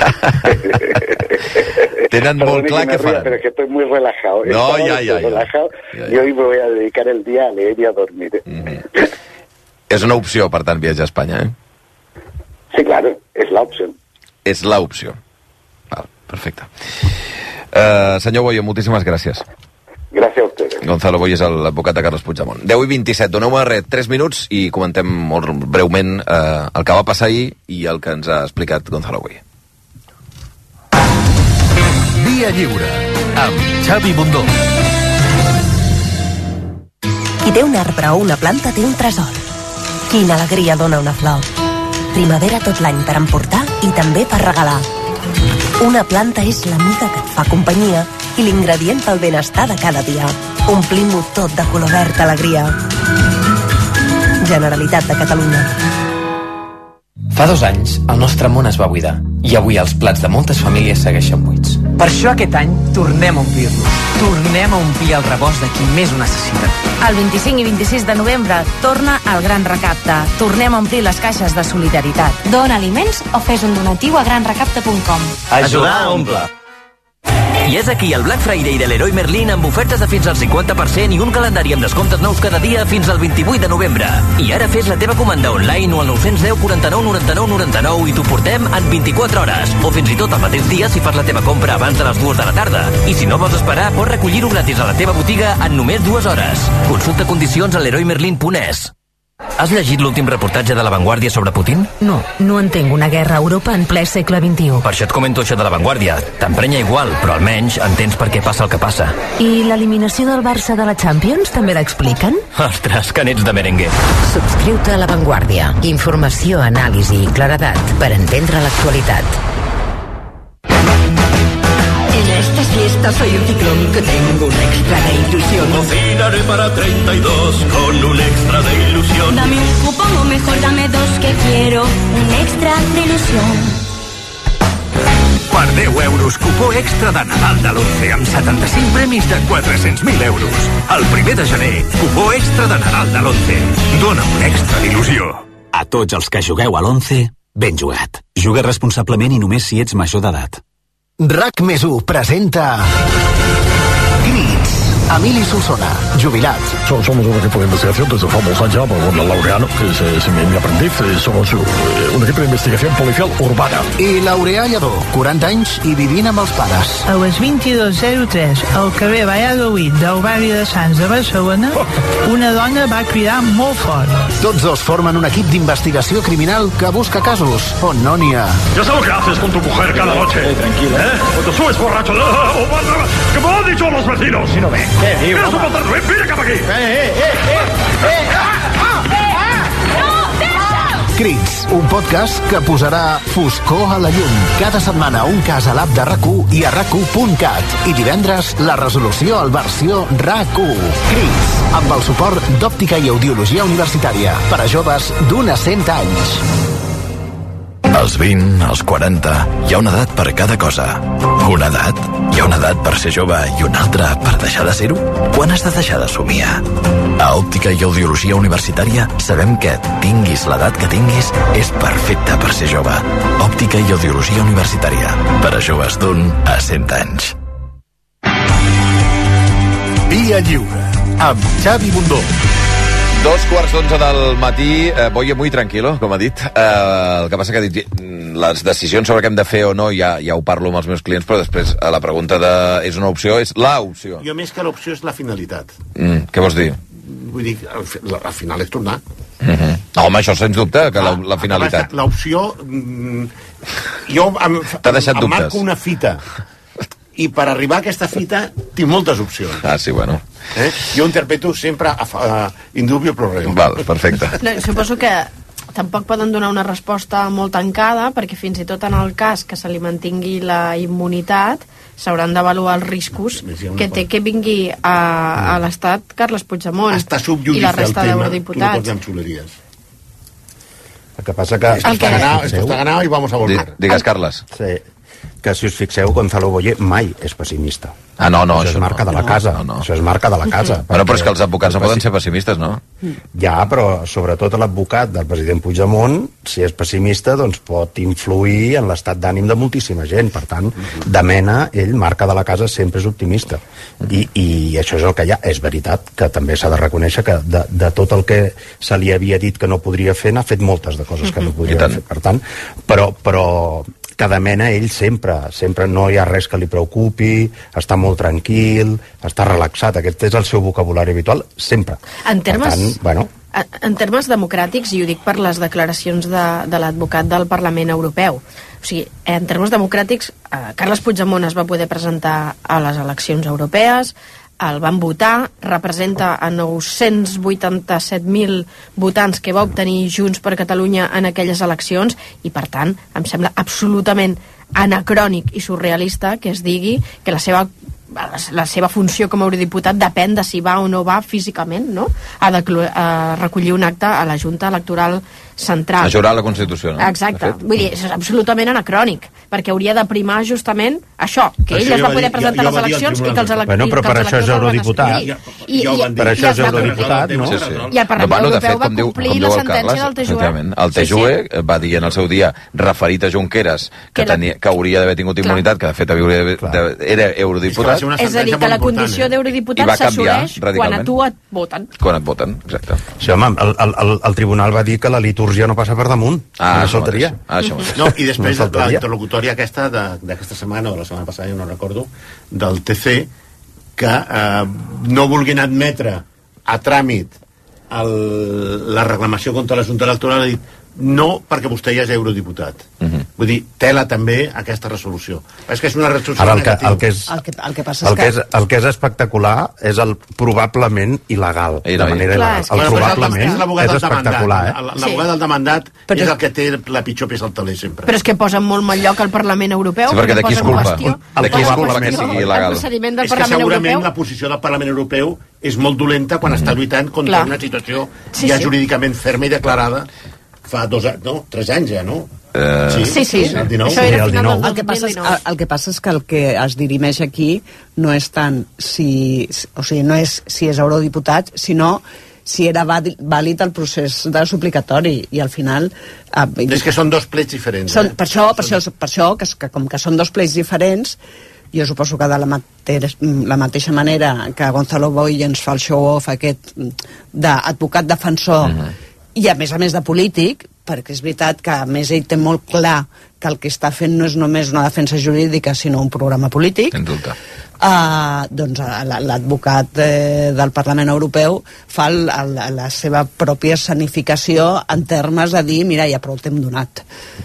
Tenen molt clar què faran. Pero es que estoy muy relajado. No, ya. Relajado, y hoy me voy a dedicar el día a leer y a dormir. És una opció, per tant, viatjar a Espanya, Sí, claro, es la opción. És la opció. Val, perfecte. Senyor Boye, moltíssimes gràcies. Gràcies a ustedes. Gonzalo Boye és l'advocat de Carles Puigdemont. 10:27, doneu-me 3 minuts i comentem molt breument el que va passar ahir i el que ens ha explicat Gonzalo Boye. Via Lliure, amb Xavi Bundó. Qui té un arbre o una planta té un tresor. Quina alegria dona una flor. Primavera tot l'any per emportar i també per regalar. Una planta és l'amiga que et fa companyia i l'ingredient pel benestar de cada dia. Omplim-ho tot de color verd alegria. Generalitat de Catalunya. Fa 2 anys, el nostre món es va buidar i avui els plats de moltes famílies segueixen buits. Per això aquest any tornem a omplir-los. Tornem a omplir el rebost de qui més ho necessita. El 25 i 26 de novembre torna el Gran Recapte. Tornem a omplir les caixes de solidaritat. Dona aliments o fes un donatiu a granrecapte.com. Ajudar a omplir. I és aquí el Black Friday de Leroy Merlin amb ofertes de fins al 50% i un calendari amb descomptes nous cada dia fins al 28 de novembre. I ara fes la teva comanda online o al 910 49 99 99 i t'ho portem en 24 hores. O fins i tot el mateix dia si fas la teva compra abans de les 2 de la tarda. I si no vols esperar, pots recollir-ho gratis a la teva botiga en només 2 hores. Consulta condicions a leroymerlin.es. Has llegit l'últim reportatge de La Vanguardia sobre Putin? No, no entenc una guerra a Europa en ple segle XXI. Per això et comento això de La Vanguardia. T'emprenya igual, però almenys entens per què passa el que passa. I l'eliminació del Barça de la Champions també l'expliquen? Ostres, que n'ets de merengue. Subscriu-te a La Vanguardia. Informació, anàlisi i claredat per entendre l'actualitat. En estas fiestas soy un ciclón que tengo un extra de ilusión. Cocinaré para 32 con un extra de ilusión. Dame un cupón o mejor dame 2 que quiero un extra de ilusión. Per 10 euros, cupó extra de Nadal de l'11 amb 75 premis de 400.000 euros. El 1 de gener, cupó extra de Nadal de l'11. Dóna un extra d'il·lusió. A tots els que jugueu a l'11, ben jugat. Juga responsablement i només si ets major d'edat. RAC+1 presenta Crits, Emili Solsona, jubilat. Somos un equipo de investigación desde famosa ya por Laureano, que es mi aprendiz. Somos un equipo de investigación policial urbana. I Laureà Lledó, 40 anys i vivint amb els pares. A les 22:03, al carrer Valladolid del barri de Sants de Barcelona, una dona va cridar molt fort. Tots dos formen un equip d'investigació criminal que busca casos on no n'hi ha. Ya sabes lo que haces con tu mujer cada noche. Tranquila. Cuando subes borracho. ¿Qué me han dicho los vecinos? Si no ve. Mira su pantalón, mira cap aquí. Crits, un podcast que posarà foscor a la llum. Cada setmana un cas a l'app de RAC1 i a RAC1.cat. I divendres la resolució al versió RAC1. Crits, amb el suport d'Òptica i Audiologia Universitària per a joves d'un a 100 anys. Als 20, als 40, hi ha una edat per cada cosa. Una edat? Hi ha una edat per ser jove i una altra per deixar de ser-ho? Quan has de deixar de somiar? A Òptica i Audiologia Universitària sabem que, tinguis l'edat que tinguis, és perfecte per ser jove. Òptica i Audiologia Universitària. Per a joves d'un a 100 anys. Via Lliure, amb Xavi Bundó. 2:15 del matí, voy muy tranquilo, com ha dit. El que passa que ha dit les decisions sobre què hem de fer o no ja ho parlo amb els meus clients, però després la pregunta de és una opció, és la opció. Jo més que l'opció és la finalitat. Què vols dir? Vull dir, al final és tornar. Home, això sens dubte, que la finalitat. L'opció... Jo t'ha deixat dubtes. marco una fita. I per arribar a aquesta fita tinc moltes opcions. Sí, bueno. Jo interpreto sempre indubio pro reo. Val, perfecte. No, suposo que tampoc poden donar una resposta molt tancada, perquè fins i tot en el cas que se li mantingui la immunitat s'hauran d'avaluar els riscos que té que vingui a l'Estat Carles Puigdemont i la resta d'eurodiputats. Tu no pots amb xuleries. El que passa que... Esto está ganado y vamos a volver. Digues, Carles. Sí. Que si us fixeu, Gonzalo Boye mai és pessimista. No, això és marca de la casa. Això és marca de la casa. Bueno, però és que els advocats no poden ser pessimistes, no? Ja, però sobretot l'advocat del president Puigdemont, si és pessimista, doncs pot influir en l'estat d'ànim de moltíssima gent. Per tant, de mena, ell, marca de la casa, sempre és optimista. I això és el que hi ha. És veritat que també s'ha de reconèixer que de tot el que se li havia dit que no podria fer, n'ha fet moltes de coses que no podria fer. Per tant, però cada mena ell sempre no hi ha res que li preocupi, està molt tranquil, està relaxat, aquest és el seu vocabulari habitual, sempre. En termes democràtics, i ho dic per les declaracions de l'advocat del Parlament Europeu, o sigui, en termes democràtics, Carles Puigdemont es va poder presentar a les eleccions europees, el van votar, representa a 987.000 votants que va obtenir Junts per Catalunya en aquelles eleccions, i per tant em sembla absolutament anacrònic i surrealista que es digui que la seva funció com a eurodiputat depèn de si va o no va físicament, no? Ha de recollir un acte a la Junta Electoral Central. A jurar la Constitució, no? Exacte. Vull dir, és absolutament anacrònic, perquè hauria de primar justament això, que ell es va poder presentar a les eleccions i que els electors... Bueno, però per això és eurodiputat. Per això és eurodiputat, no? I el Parlament Europeu va complir la sentència del TJUE. El TJUE va dir en el seu dia, referit a Junqueras, que hauria d'haver tingut immunitat, que de fet era eurodiputat. És a dir, que la condició d'eurodiputat s'assoleix quan a tu et voten. Quan et voten, exacte. Sí, home, el tribunal va dir que la litúrgia no passa per damunt. Això mateix. No, i després la interlocutòria aquesta d'aquesta setmana o la setmana passada, jo no recordo, del TC, que no vulguin admetre a tràmit la reclamació contra la Junta Electoral, ha dit no perquè vostè ja és eurodiputat. Vull dir, tela també aquesta resolució. És que és una resolució negativa. El que és espectacular és el probablement il·legal. De manera il·legal. El probablement és espectacular. L'abogat del demandat és el que té la pitjor peça al taler sempre. Però és que posa molt mal lloc al Parlament Europeu. Sí, perquè d'aquí és culpa. D'aquí és culpa que sigui il·legal. És que segurament la posició del Parlament Europeu és molt dolenta quan està lluitant contra una situació ja jurídicament ferma i declarada fa 3 anys ja, no? Sí. El 19. El que passa és que el que es dirimeix aquí no és tant si és eurodiputat, sinó si era vàlid el procés de suplicatori, i al final... És que són dos plets diferents. Per això, que com que són dos plets diferents, Jo suposo que de la mateixa manera que Gonzalo Boy ens fa el show-off aquest d'advocat defensor i a més de polític, perquè és veritat que a més ell té molt clar que el que està fent no és només una defensa jurídica sinó un programa polític. En dubte. Doncs l'advocat del Parlament Europeu fa la seva pròpia escenificació en termes de dir, mira, ja prou t'hem donat.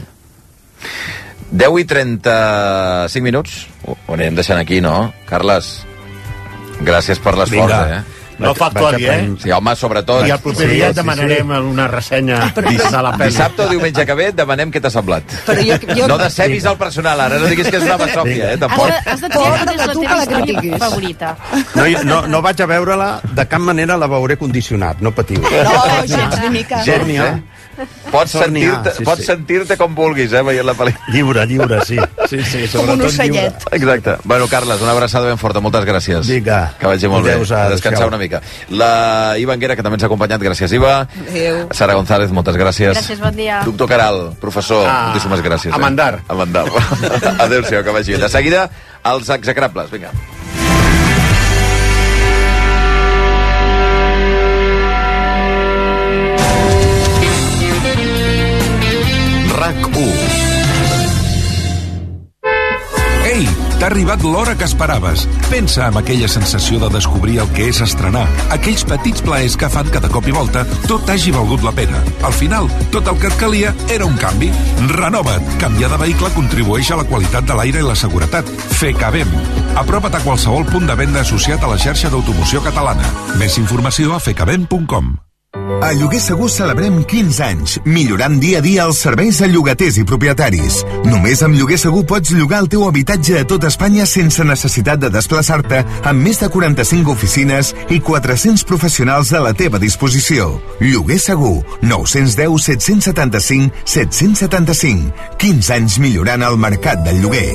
10 i 35 minuts. Ho anirem deixant aquí, no? Carles, gràcies per l'esforç, No fa actuali, Sí, home, sobretot. I el proper dia et demanarem una ressenya de la pel·li. Dissabte o diumenge que ve et demanem què t'ha semblat. No decebis el personal, ara no diguis que és una basòfia, tampoc. Has de triar quina és la teva història favorita. No vaig a veure-la, de cap manera la veuré condicionat, no patiu. No, gens ni mica. Pots sentir-te com vulguis, veient la pel·lícula. Lliure, sí. Com un ocellet. Exacte. Bueno, Carles, una abraçada ben forta, moltes gràcies. Vinga. Que vagi molt bé. A descansar una mica. La Iva Anguera, que també ens ha acompanyat, gràcies, Iva. Adéu. Sara González, moltes gràcies. Gràcies, bon dia. Doctor Caral, professor, moltíssimes gràcies. A mandar. Adéu-siau, que vagi bé. De seguida, els execrables. Vinga. RAC1. Ei, t'ha arribat l'hora que esperaves. Pensa en aquella sensació de descobrir el que és estrenar. Aquells petits plaers que fan que de cop i volta tot hagi valgut la pena. Al final, tot el que et calia era un canvi. Renova't. Canviar de vehicle contribueix a la qualitat de l'aire i la seguretat. FECABEM. Apropa't a qualsevol punt de venda associat a la xarxa d'automoció catalana. Més informació a fecabem.com. A Lloguer Segur celebrem 15 anys, millorant dia a dia els serveis a llogaters i propietaris. Només amb Lloguer Segur pots llogar el teu habitatge a tot Espanya sense necessitat de desplaçar-te, amb més de 45 oficines i 400 professionals a la teva disposició. Lloguer Segur, 910 775 775. 15 anys millorant el mercat del lloguer.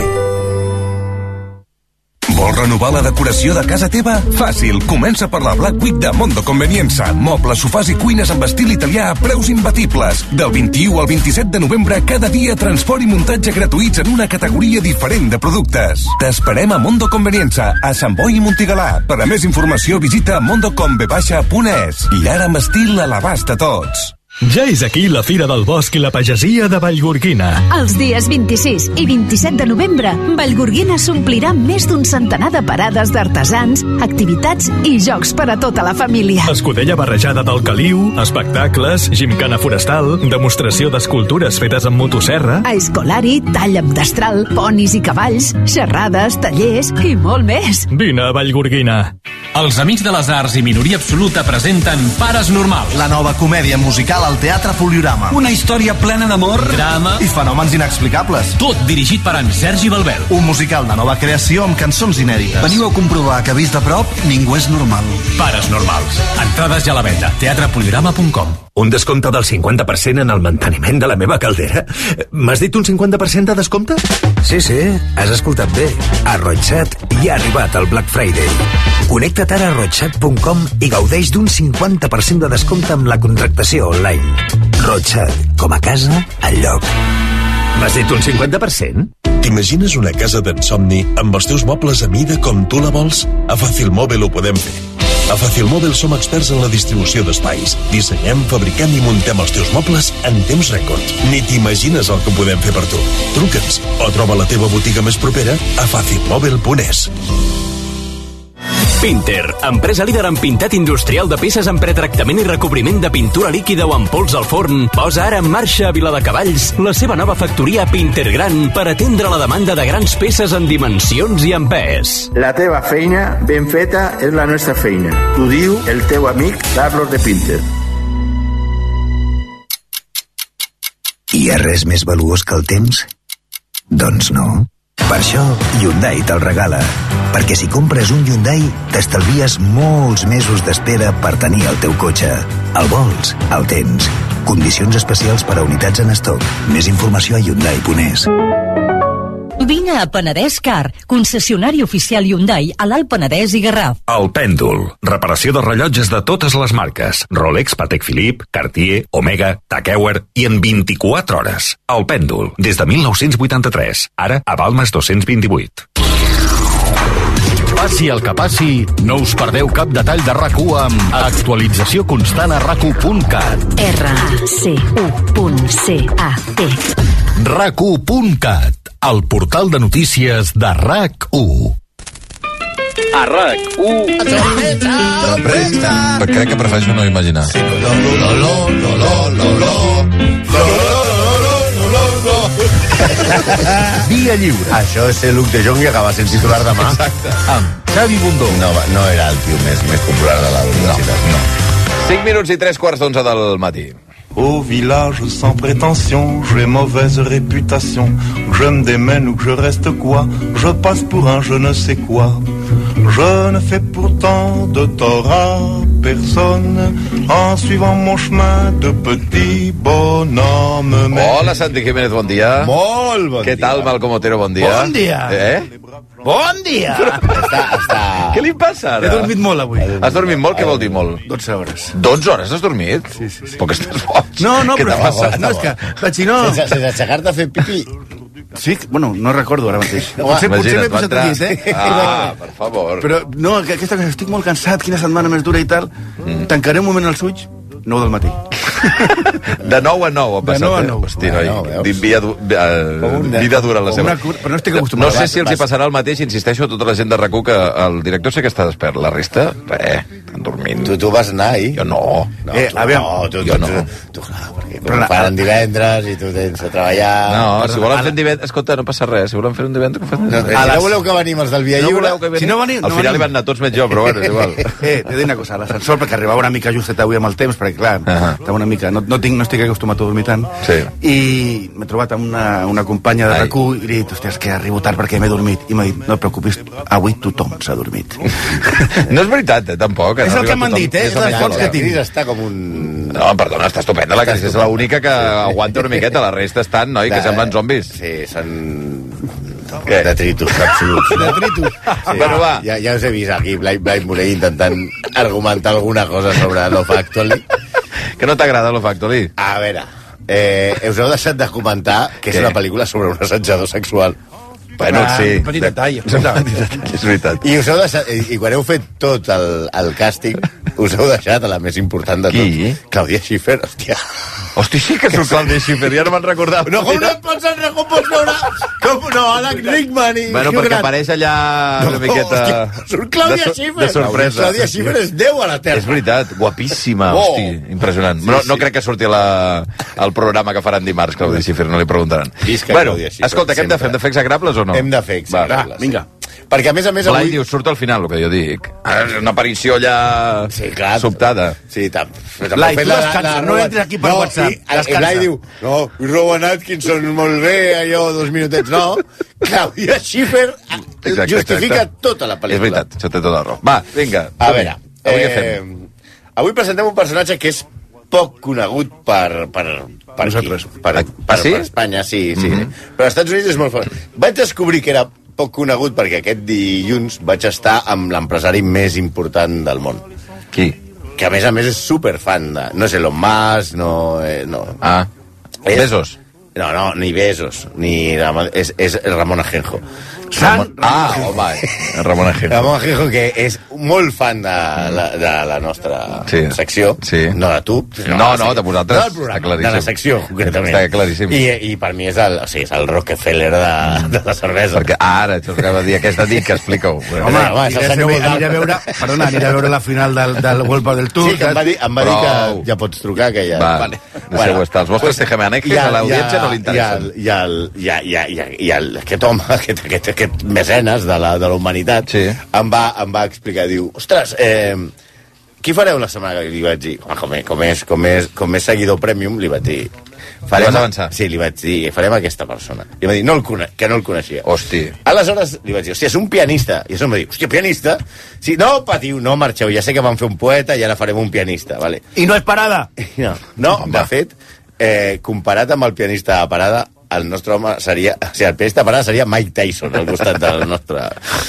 Vols renovar la decoració de casa teva? Fàcil, comença per la Black Week de Mondo Convenienza. Mobles, sofàs i cuines amb estil italià a preus imbatibles. Del 21 al 27 de novembre, cada dia transport i muntatge gratuïts en una categoria diferent de productes. T'esperem a Mondo Convenienza, a Sant Boi i Montigalà. Per a més informació visita mondocomb.es. I ara amb estil a l'abast de tots. Ja és aquí la Fira del Bosc i la Pagesia de Vallgorguina. Els dies 26 i 27 de novembre, Vallgorguina s'omplirà més d'un centenar de parades d'artesans, activitats i jocs per a tota la família. Escudella barrejada del caliu, espectacles, gimcana forestal, demostració d'escultures fetes amb motosserra, escolari, tall amb destral, ponis i cavalls, xerrades, tallers i molt més. Vine a Vallgorguina. Els Amics de les Arts i Minoria Absoluta presenten Pares Normals. La nova comèdia musical al Teatre Poliorama. Una història plena d'amor, drama i fenòmens inexplicables. Tot dirigit per en Sergi Balbel. Un musical de nova creació amb cançons inèdites. Veniu a comprovar que vist de prop ningú és normal. Pares Normals. Entrades ja a la venda. teatrepoliorama.com. Un descompte del 50% en el manteniment de la meva caldera? M'has dit un 50% de descompte? Sí, has escoltat bé. A Roixat ja ha arribat el Black Friday. Connecta't ara a roixat.com i gaudeix d'un 50% de descompte amb la contractació online. Roixat, com a casa, al lloc. M'has dit un 50%? T'imagines una casa d'ensomni amb els teus mobles a mida com tu la vols? A Fàcil Mòbil ho podem fer. A Fàcil Mòbil som experts en la distribució d'espais. Dissenyem, fabriquem i muntem els teus mobles en temps rècord. Ni t'imagines el que podem fer per tu. Truca'ns o troba la teva botiga més propera a facilmobil.es. Pinter, empresa líder en pintat industrial de peces amb pretractament i recobriment de pintura líquida o en pols al forn, posa ara en marxa a Viladecavalls la seva nova factoria Pinter Gran per atendre la demanda de grans peces en dimensions i en pes. La teva feina ben feta és la nostra feina. T'ho diu el teu amic Carlos de Pinter. Hi ha res més valuós que el temps? Doncs no. Per això, Hyundai te'l regala. Perquè si compres un Hyundai, t'estalvies molts mesos d'espera per tenir el teu cotxe. El vols, el tens. Condicions especials per a unitats en estoc. Més informació a Hyundai.es. Vine a Penedès Car, concessionari oficial Hyundai a l'Alt Penedès i Garraf. El Pèndol, reparació de rellotges de totes les marques. Rolex, Patek Philippe, Cartier, Omega, TAG Heuer i en 24 hores. El Pèndol, des de 1983. Ara a Balmes 228. Passi el que passi, no us perdeu cap detall de RAC1 amb actualització constant a RAC1.cat. RAC1.cat. RAC1.cat, el portal de notícies de RAC1. A RAC1. Crec que prefereixo no imaginar. Via lliure. Això és ser Luc de Jong i acabar sent titular demà. Exacte. Amb Xavi Bundó. No era el tio més popular de la universitat. No. 5 minuts i 3:15 del matí. Au village sans prétention, j'ai mauvaise réputation. Que je me démène ou que je reste quoi, je passe pour un je ne sais quoi. Je ne fais pourtant de tort à personne en suivant mon chemin de petit bonhomme. Hola, Santi Jiménez, bon dia. Molt bon dia. Què tal, Malcom Otero, bon dia. Bon dia. Bon dia! Què li passa ara? He dormit molt avui. Has dormit molt? Què vol dir molt? 12 hores. 12 hores has dormit? Sí. Però que estàs boig. No, Què però... t'ha passat? No, és que vaig dir no... Sense aixecar-te a fer pipí. Sí, bueno, no recordo ara mateix. Potser m'he posat al llit, per favor. Però no, aquesta cosa, estic molt cansat, quina setmana més dura i tal. Tancaré un moment els ulls, 9 del matí. De 9 a 9 ha passat. De 9 a 9. Hosti, noi, vida dura la seva. Però no estic acostumat. No sé si els hi passarà el mateix, insisteixo, a tota la gent de RAC1 que el director sé que està despert. La resta, estan dormint. Tu vas anar ahir? Jo no. Jo no. Tu, clar, perquè com faran divendres i tu tens de treballar... No, si volen fer un divendres... Escolta, no passa res, si volen fer un divendres... Si no voleu que venim els del Via Lliure... Si no venim... Al final hi van anar tots menys jo, però bueno, és igual. T'he de dir una cosa, l'ascensor, perquè arribava una mica justet avui amb el temps, perquè clar, estava una mica... No estic acostumat a dormir tant. I m'he trobat amb una companya de RAC1 i li he dit, hòstia, és que arribo tard perquè m'he dormit. I m'ha dit, no et preocupis, avui tothom s'ha dormit. No és veritat, tampoc. És el que m'han dit, és les fonts que tinc. Està com un... No, perdona, està estupenda, la Cris és l'única que aguanta una miqueta, la resta estan, noi, que semblen zombis. Sí, són... detritus absoluts. Detritus. Bueno, va. Ja us he vist aquí, Blai Morell intentant argumentar alguna cosa sobre Love Actually. Que no t'agrada Love Actually? A veure, us heu deixat de comentar que és una pel·lícula sobre un assetjador sexual. Bueno, sí. Un petit detall. És veritat. I us heu deixat, i quan heu fet tot el càsting, us heu deixat a la més important de tots. Clàudia Schiffer, hòstia. Hosti, sí que surt Clàudia Schiffer, ja no me'n recordava. No, com no et pots veure? No, Alan Rickman i... Bueno, perquè apareix allà una miqueta... Surt Clàudia Schiffer. De sorpresa. Clàudia Schiffer és Déu a la Terra. És veritat, guapíssima, hosti, impressionant. No crec que surti al programa que faran dimarts, Clàudia Schiffer, no li preguntaran. Bueno, escolta, què hem de fer? Hem de fer exagrables o no? Hem de fer exagrables. Vinga. Perquè, a més, Blai diu, surt al final, el que jo dic. Una aparició allà sobtada. Sí, tant. Blai, tu descansa, no entres aquí per WhatsApp. I Blai diu, no, Rowan Atkinson, molt bé, allò, 2 minutets, no. Clàudia Schiffer justifica tota la pel·lícula. És veritat, això té tota la raó. Va, vinga. A veure, avui presentem un personatge que és poc conegut per nosaltres. Per Espanya, sí. Però als Estats Units és molt fort. Vaig descobrir que era poc conegut perquè aquest dilluns vaig estar amb l'empresari més important del món. Qui? Que a més és superfan de... No és Elon Musk, no... Bezos. No, ni Bezos, ni... És Ramon Ajenjo. Home, Ramon Ajenjo. Ramon Ajenjo, que és molt fan de la nostra secció. No de tu. No, de vosaltres. Està claríssim. De la secció, concretament. Està claríssim. I per mi és el Rockefeller de la cervesa. Perquè ara, això acaba de dir, aquesta dic que explica-ho. Home, aniré a veure la final del World Padel Tour. Sí, que em va dir que ja pots trucar, que ja... Vale. Deixeu estar. Els vostres tejemaneques a l'audiència no li interessen. I aquest home, aquest mecenes de la humanitat, em va explicar, diu, ostres, qui fareu la setmana que li vaig dir? Com és seguidor premium, li vaig dir... Li vas avançar? Sí, li vaig dir, farem aquesta persona. I em va dir, que no el coneixia. Hosti. Aleshores li vaig dir, hòstia, és un pianista. I això em va dir, hòstia, pianista? Sí, no patiu, no marxeu, ja sé que van fer un poeta i ara farem un pianista, vale? I no és Parada? No, de fet, comparat amb el pianista de Parada, el nostre home seria... O sigui, el pianista de Parada seria Mike Tyson al costat del nostre...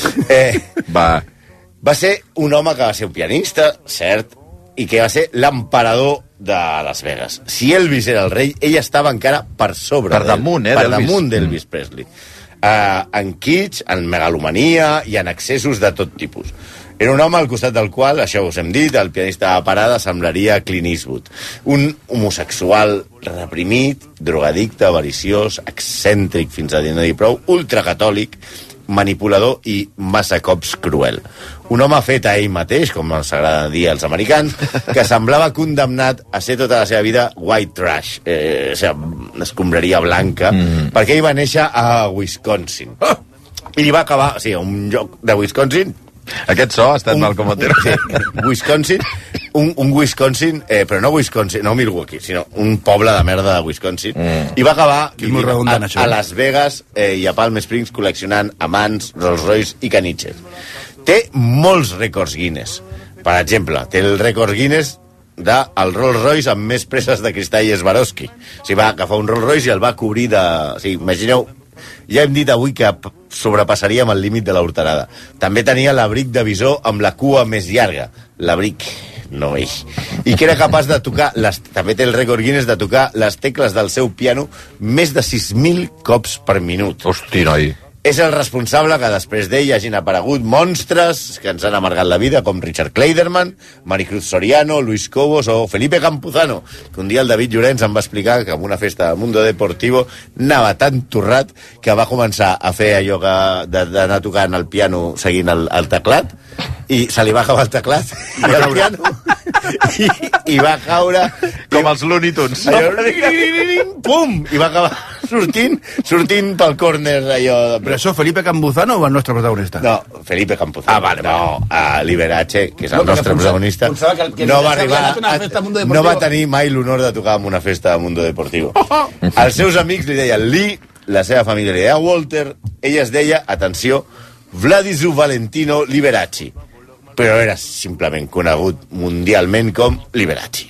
Va ser un home que va ser un pianista, cert, i que va ser l'emperador de Las Vegas. Si Elvis era el rei, ell estava encara per sobre. Per damunt, per damunt d'Elvis Presley. en kitsch, en megalomania i en excessos de tot tipus. Era un home al costat del qual, això us hem dit, el pianista de parada semblaria Clint Eastwood. Un homosexual reprimit, drogadicte, avariciós, excèntric fins a dir no dir prou, ultracatòlic, manipulador i massa cops cruel. Un home fet a ell mateix, com els agrada dir als americans, que semblava condemnat a ser tota la seva vida white trash, o sigui, escombraria blanca, perquè ell va néixer a Wisconsin. I li va acabar, o sigui, un lloc de Wisconsin. Aquest so ha estat mal com a terme. Wisconsin, un Wisconsin, però no Wisconsin, no Milwaukee, sinó un poble de merda de Wisconsin, i va acabar a Las Vegas i a Palm Springs col·leccionant amants, Rolls Royce i caniches. Té molts rècords Guinness. Per exemple, té el rècord Guinness del Rolls Royce amb més preses de cristall Swarovski. O sigui, va agafar un Rolls Royce i el va cobrir de... O sigui, imagineu, ja hem dit avui que sobrepassaríem el límit de la horterada. També tenia l'abric de visó amb la cua més llarga. L'abric, no ell. I que era capaç de tocar, també té el rècord Guinness de tocar les tecles del seu piano més de 6.000 cops per minut. Hosti, noi. És el responsable que després d'ell hagin aparegut monstres que ens han amargat la vida, com Richard Clayderman, Maricruz Soriano, Luis Cobos o Felipe Campuzano, que un dia el David Llorenç em va explicar que en una festa del Mundo Deportivo anava tan torrat que va començar a fer allò d'anar tocant el piano seguint el teclat, i se li va acabar el teclat i el piano i va caure com els Looney Tunes, pum, i va acabar sortint pel córner allò. Però això, Felipe Campuzano o el nostre protagonista? No, Felipe Campuzano. Vale. No, a Liberace, que és el nostre protagonista, no va arribar no va tenir mai l'honor de tocar en una festa de Mundo Deportivo. Els seus amics li deien Lee, la seva família li deia Walter, ella es deia, atenció, Vladislav Valentino Liberace, però era simplement conegut mundialment com Liberace.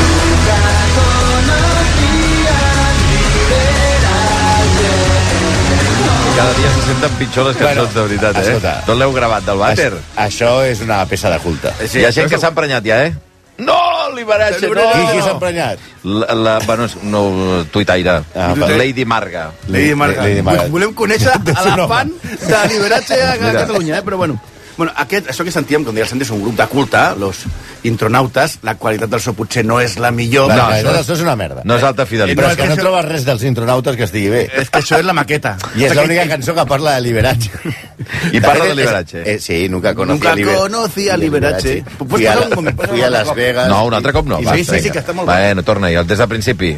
Cada dia se senten pitjor les cançons, de veritat, eh? Escolta, tot l'heu gravat del vàter? Això és una peça de culte. Hi ha gent que s'ha emprenyat ja, eh? No, Liberace, no! Qui s'ha emprenyat? Bueno, no, tuitaire. Lady Marga. Lady Marga. Volem conèixer a la fan de Liberace a Catalunya, però bueno. Bueno, això que sentíem, com deia el Santi, és un grup de culte, los intronautes, la qualitat del so potser no és la millor. La qualitat del so és una merda. No és alta fidelitat. Però és que no trobes res dels intronautes que estigui bé. És que això és la maqueta. I és l'única cançó que parla de Liberace. I parla de Liberace. Sí, nunca conocí a Liberace. Fui a Las Vegas. No, un altre cop no. Sí, que està molt bé. Bueno, torna-hi, des del principi.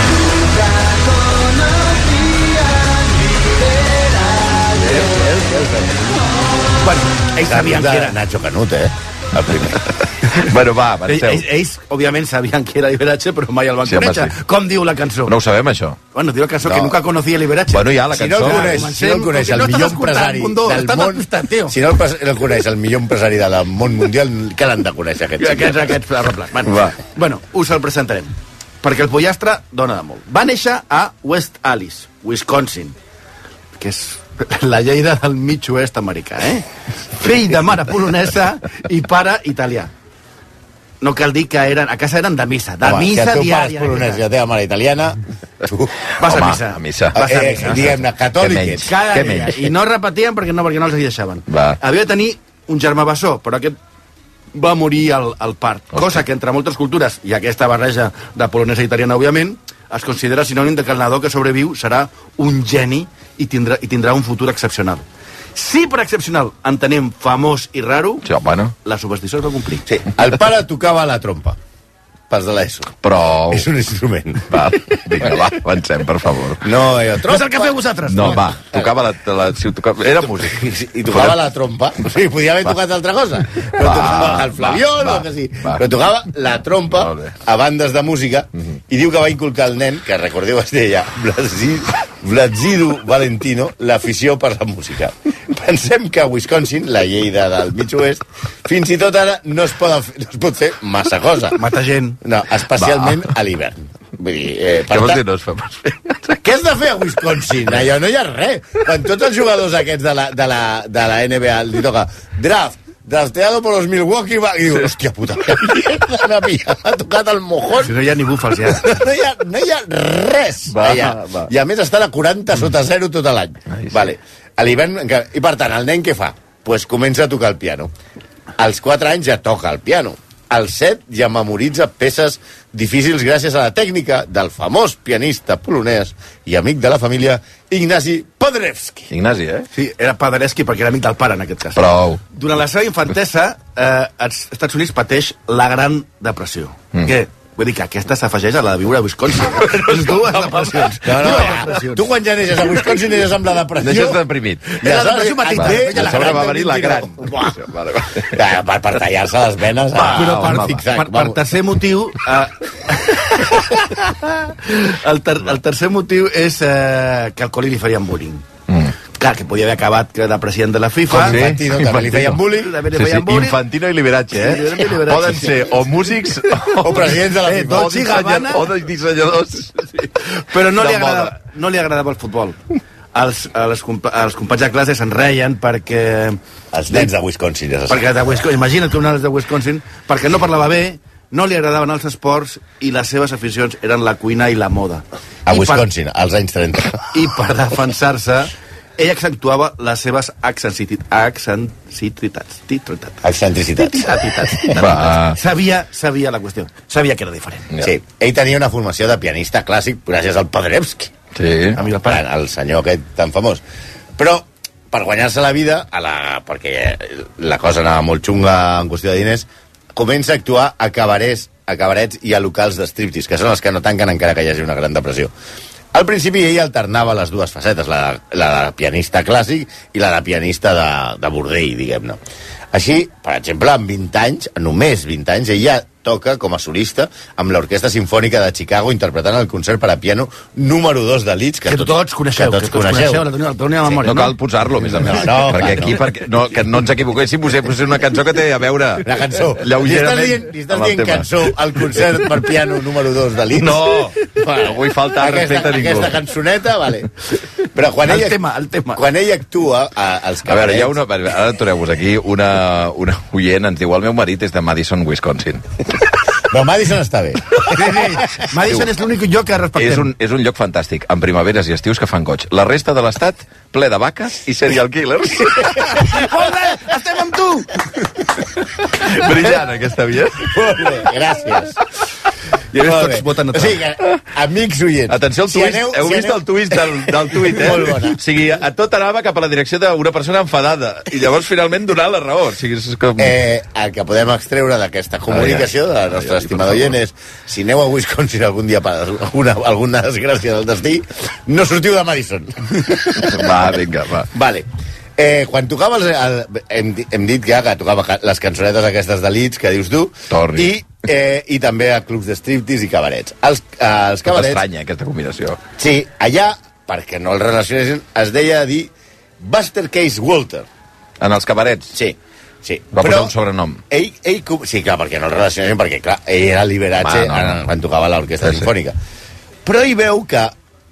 Bueno, ells sabien que era Nacho Canut, el primer. Bueno, va, avanceu. Ells, òbviament, sabien que era Liberace, però mai el van conèixer. Com diu la cançó? No ho sabem, això. Bueno, diu la cançó que nunca conocía Liberace. Bueno, ja, la cançó... Si no el coneix el millor empresari del món... Si no el coneix el millor empresari del món mundial, què l'han de conèixer, aquests arreplats. Bueno, us el presentarem. Perquè el pollastre dona de molt. Va néixer a West Allis, Wisconsin, que és la Lleida del mig oest americà, Fill de mare polonesa i pare italià. No cal dir que a casa eren de missa, missa diària. Que tu pares polonès i la teva mare italiana... Vas a missa. Diguem-ne, catòlics. Cada dia. I no repetien perquè no els deixaven. Havia de tenir un germà bessó, però aquest va morir al part. Cosa que entre moltes cultures, i aquesta barreja de polonesa i italiana, òbviament, es considera sinònim de que el nadó que sobreviu serà un geni i tindrà un futur excepcional. Si per excepcional entenem famós i raro, la superstició es va complir. Sí, el pare tocava la trompa. Pas de l'ESO. Però... És un instrument. Va, vinga, va, avancem, per favor. No, trompa... És el que feu vosaltres. No, va, tocava era músic. I tocava la trompa. O sigui, podia haver tocat altra cosa. Però tocava el flaviol o que sí. Però tocava la trompa a bandes de música i diu que va inculcar al nen, que recordeu es deia Vladislav Valentino, l'afició per la música. Pensem que a Wisconsin, la Lleida del mig oest, fins i tot ara no es pot fer massa cosa. Mata gent. No, especialment a l'hivern. Vull dir, què vols dir no es fa pas fer? Què has de fer a Wisconsin? Allò no hi ha res. Quan tots els jugadors aquests de la NBA li toca draft, drafteado por los Milwaukee Bucks. I diu, hòstia puta, m'ha tocat el mojón. Si no hi ha ni búfals, ja. No hi ha res. Va. I a més estan a 40 sota 0 tot l'any. Vale. A l'hivern, i per tant, el nen què fa? Pues comença a tocar el piano. Als 4 anys ja toca el piano. Als 7 ja memoritza peces difícils gràcies a la tècnica del famós pianista polonès i amic de la família Ignasi Paderewski. Ignasi, Sí, era Paderewski perquè era amic del pare, en aquest cas. Prou. Durant la seva infantesa, als Estats Units pateix la Gran Depressió. Què? Vull dir que aquesta s'afegeix a la de viure a Wisconsin. Les dues depressions. Tu quan ja neixes a Wisconsin neixes amb la depressió. Neixes deprimit. I la depressió petita. I a sobre va venir la gran. Per tallar-se les venes. Però per tercer motiu... El tercer motiu és que al col·li li farien bullying. Clar, que podia haver acabat de president de la FIFA. Com Infantino, també li feien bullying. Infantino i Liberace, Poden ser o músics o presidents de la FIFA. O dissenyadors. Però no li agradava el futbol. Els companys de classe se'n reien perquè... Els nens de Wisconsin, ja perquè imagina't un dels de Wisconsin, perquè no parlava bé, no li agradaven els esports i les seves aficions eren la cuina i la moda. A Wisconsin, als anys 30. I per defensar-se, ell accentuava les seves excentricitats. Sabia la qüestió. Sabia que era diferent. Sí, ell tenia una formació de pianista clàssic gràcies al Paderewski. Sí. El senyor aquest tan famós. Però per guanyar-se la vida, perquè la cosa anava molt xunga en qüestió de diners, comença a actuar a cabarets i a locals de striptease, que són els que no tanquen encara que hi hagi una gran depressió. Al principi ell alternava les dues facetes, la de pianista clàssic i la de pianista de bordell, diguem-ne. Així, per exemple, amb 20 anys, només 20 anys, ell ja toca com a solista amb l'Orquestra Simfònica de Chicago interpretant el concert per a piano número 2 de Liszt, que tots coneixeu. No cal posar-lo, més a més. Perquè aquí, que no ens equivoquéssim, és una cançó que té a veure... La cançó. Lleugerament. Li estàs dient cançó al concert per piano número 2 de Liszt? No vull faltar respecte a ningú. Aquesta cançoneta, vale. Però quan ell actua als cabarets... A veure, ara atureu-vos aquí, una oient ens diu: el meu marit és de Madison, Wisconsin. Però Madison està bé. Madison és l'únic lloc que respectem. És un lloc fantàstic, amb primaveres i estius que fan goig. La resta de l'estat, ple de vaques i serial killers. Molt bé, estem amb tu! Brillant, aquesta via. Molt bé, gràcies. I a tots voten a tot. O sigui, amics oients... Atenció al twist, heu vist el twist del tuit, Molt bona. O sigui, a tot anava cap a la direcció d'una persona enfadada, i llavors finalment donar la raó. O sigui, és com... El que podem extreure d'aquesta comunicació de la nostra estimada oient és: si aneu a Wisconsin algun dia per alguna desgràcia del destí, no sortiu de Madison. Va, vinga, va. Vale. Quan tocava hem dit ja que tocava les cançonetes aquestes de Leeds que dius tu, i també a clubs de striptease i cabarets. Els cabarets... Estranya, aquesta combinació. Sí, allà, perquè no el relacionessin, es deia dir Buster Case Walter. En els cabarets? Sí. Va posar un sobrenom. Sí, clar, perquè no el relacionessin, perquè clar, ell era Liberace quan tocava l'orquestra sinfònica. Però ell veu que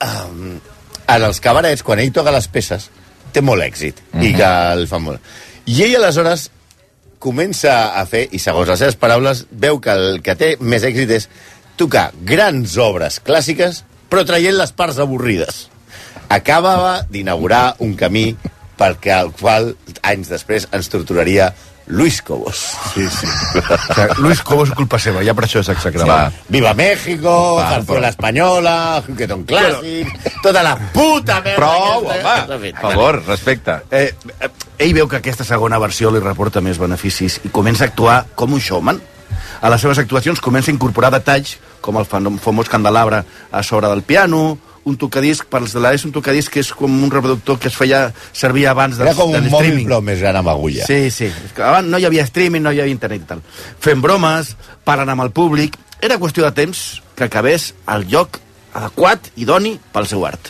en els cabarets, quan ell toca les peces, té molt èxit, i que el fa molt. I ell, aleshores, comença a fer, i segons les seves paraules, veu que el que té més èxit és tocar grans obres clàssiques, però traient les parts avorrides. Acabava d'inaugurar un camí perquè el qual, anys després, ens torturaria Luis Cobos. Sí. O sea, Luis Cobos és culpa seva, ja per això és exagerat. Viva México, Zarzuela Espanyola, Juguetón Clàssic, tota la puta merda. Prou, home, per favor, respecte. Ell veu que aquesta segona versió li reporta més beneficis i comença a actuar com un showman. A les seves actuacions comença a incorporar detalls com el famós candelabre a sobre del piano, un tocadisc, per als de l'ES, un tocadisc que és com un reproductor que es feia servir abans de Era l'streaming. com un mòbil, però més gran amb agulla. Sí. Abans no hi havia streaming, no hi havia internet i tal. Fent bromes, parlant amb el públic... Era qüestió de temps que acabés al lloc adequat i doni pel seu art.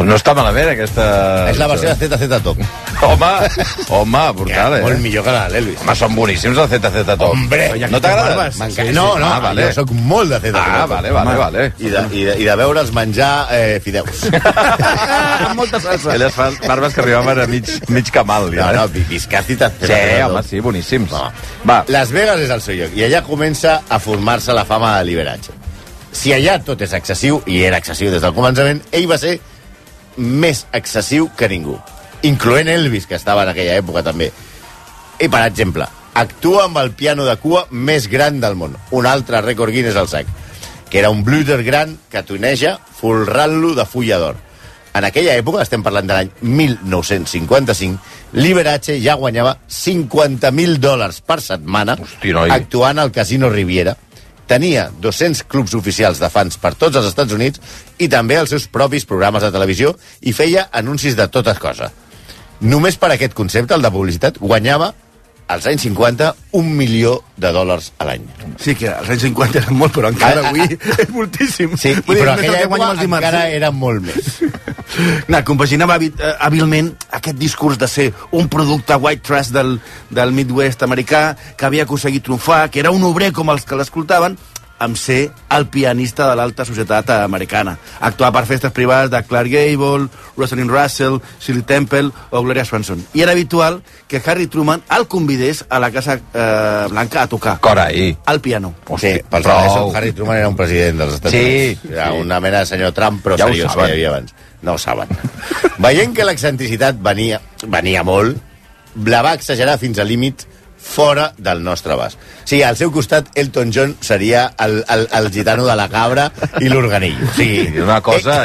No està malament, aquesta... És la versió de ZZ Top. Home, brutal, Molt millor que la de l'Elvis. Home, són boníssims els ZZ Top. Hombre, no t'agrada? No, jo soc molt de ZZ Top. Vale. I de veure'ls menjar fideus. Amb molta salsa. Elles fan barbes que arribaven a mig camal. No, Viscati ZZ Top. Sí, home, sí, boníssims. Va. Las Vegas és el seu lloc, i allà comença a formar-se la fama de Liberace. Si allà tot és excessiu, i era excessiu des del començament, ell va ser més excessiu que ningú, incloent Elvis, que estava en aquella època també. I, per exemple, actua amb el piano de cua més gran del món, un altre rècord Guinness al sac, que era un Blüter gran que toneja folrant-lo de fulla d'or. En aquella època, estem parlant de l'any 1955, Liberace ja guanyava $50.000 per setmana actuant al Casino Riviera. Tenia 200 clubs oficials de fans per tots els Estats Units i també els seus propis programes de televisió i feia anuncis de totes coses. Només per aquest concepte, el de publicitat, guanyava als anys 50 $1 milió a l'any. Sí, que als anys 50 eren molt, però encara avui és moltíssim. Sí, però aquella època encara era molt més. Compaginava hàbilment aquest discurs de ser un producte white trash del Midwest americà, que havia aconseguit triomfar, que era un obrer com els que l'escoltaven, amb ser el pianista de l'alta societat americana. Actuar per festes privades de Clark Gable, Rosalind Russell, Shirley Temple o Gloria Swanson. I era habitual que Harry Truman el convidés a la Casa Blanca a tocar. Corai. Al piano. Sí, pels relacions, Harry Truman era un president dels Estats Units. Era una mena de senyor Trump, però ja seriós, que hi havia abans. No ho saben. Veient que l'excentricitat venia molt, la va exagerar fins a límits fora del nostre abast. Sí, al seu costat, Elton John seria el gitano de la cabra i l'organill. Sí, una cosa,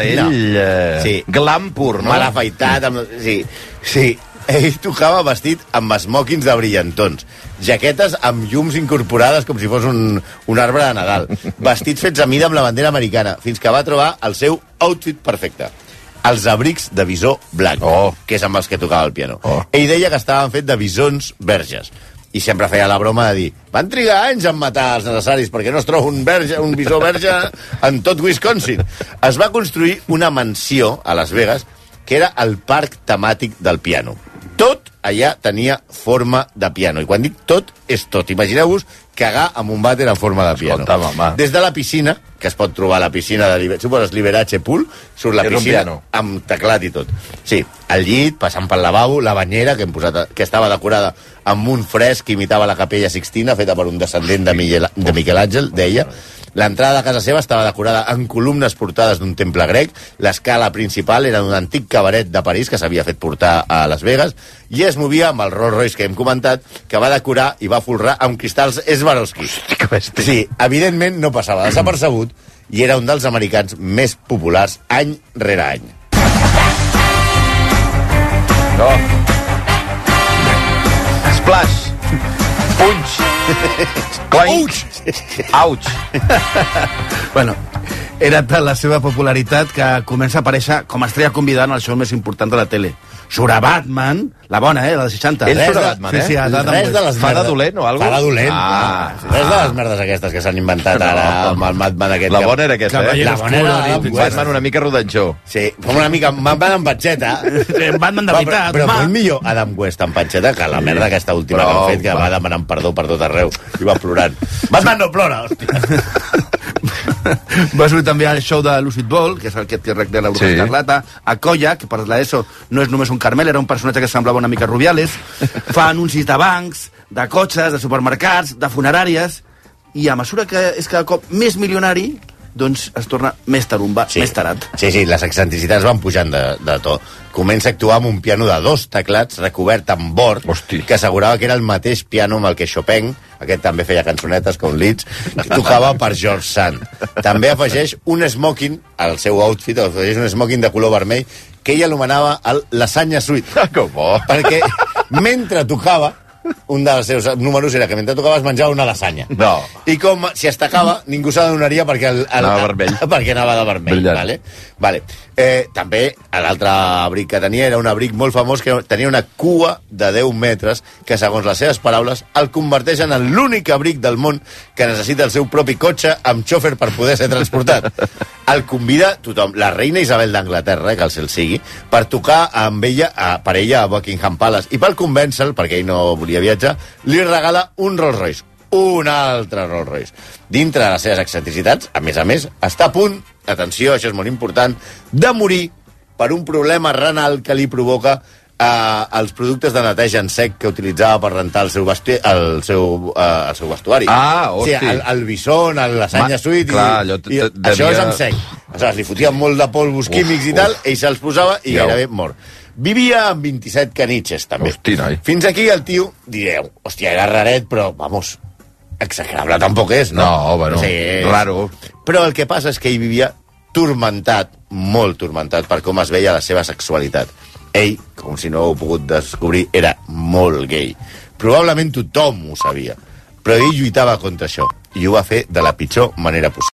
glam pur, no? Mal afaitat. Sí. Ell tocava vestit amb smokings de brillantons, jaquetes amb llums incorporades com si fos un arbre de Nadal, vestits fets a mida amb la bandera americana, fins que va trobar el seu outfit perfecte. Els abrics de bisó blanc, que és amb els que tocava el piano. Ell deia que estaven fets de bisons verges, i sempre feia la broma de dir van trigar anys en matar els necessaris perquè no es troba un bisó verge en tot Wisconsin. Es va construir una mansió a Las Vegas que era el parc temàtic del piano. Tot allà tenia forma de piano, i quan dic tot, és tot. Imagineu-vos cagar amb un vàter en forma de piano. Des de la piscina, que es pot trobar a la piscina si poses Liberace Pool, surt la piscina amb teclat i tot. Sí, el llit, passant pel lavabo, la banyera, que estava decorada amb un fresc que imitava la Capella Sixtina, feta per un descendent de Miquel Àngel, deia. L'entrada de casa seva estava decorada en columnes portades d'un temple grec, l'escala principal era d'un antic cabaret de París que s'havia fet portar a Las Vegas, i es movia amb el Rolls Royce que hem comentat, que va decorar i va folrar amb cristalls Swarovski. Sí, evidentment no passava desapercebut i era un dels americans més populars any rere any. No. Splash. Punch. Clank. Ouch. Bueno, era tal la seva popularitat que comença a aparèixer com a estrella convidada en el show més important de la tele. Surt a Batman, la bona, la de 60. Ell surt a Batman, Sí, res de les merdes. Fa de dolent o alguna cosa? Fa de dolent. Res de les merdes aquestes que s'han inventat ara amb el Batman aquest. La bona era aquesta, La bona era Batman una mica rodanxó. Sí, com una mica Batman amb patxeta. Batman de veritat. Però molt millor Adam West amb patxeta que la merda aquesta última que han fet, que va demanant perdó per tot arreu i va plorant. Batman no plora, hòstia. Va sortir també al show de Lucid Ball, que és el que té rec de l'Europa Escarlata, a Colla, que per l'ESO no és només un Carmel, era un personatge que semblava una mica Rubiales, fa anuncis de bancs, de cotxes, de supermercats, de funeràries, i a mesura que és cada cop més milionari, doncs es torna més tarumba, més tarat. Sí, les excentricitats van pujant de to. Comença a actuar amb un piano de 2 teclats recobert amb bord, que assegurava que era el mateix piano amb el que Chopin, aquest també feia cançonetes com Liszt, tocava per George Sand. També afegeix un smoking al seu outfit, afegeix un smoking de color vermell que ell anomenava el Lasagna Suite. Com bo! Perquè mentre tocava, un dels seus números era que mentre tocaves menjava una lasanya. No. I com si es tacava, ningú se n'adonaria perquè anava vermell. Perquè anava de vermell. Vale. També l'altre abric que tenia era un abric molt famós que tenia una cua de 10 metres que, segons les seves paraules, el converteix en l'únic abric del món que necessita el seu propi cotxe amb xòfer per poder ser transportat. El convida tothom, la reina Isabel d'Anglaterra, que el cel sigui, per tocar amb ella, per ella a Buckingham Palace, i per convèncer-lo, perquè ell no volia viatjar, li regala un Rolls Royce, un altre Rolls Royce. Dintre de les seves excentricitats, a més, està a punt, atenció, això és molt important, de morir per un problema renal que li provoca els productes de neteja en sec que utilitzava per rentar el seu vestuari. Hosti. Sí, el bison, l'asanya suït, i això és en sec. Aleshores, li fotien molt de polvos químics i tal, ell se'ls posava i gairebé mort. Vivia amb 27 caniches, també. Hosti, noi. Fins aquí el tio, direu, hòstia, era raret, però, vamos, exagerable tampoc és, no? No, bueno, sí, raro. Però el que passa és que ell vivia turmentat, molt turmentat, per com es veia la seva sexualitat. Ell, com si no ho heu pogut descobrir, era molt gay. Probablement tothom ho sabia. Però ell lluitava contra això, i ho va fer de la pitjor manera possible.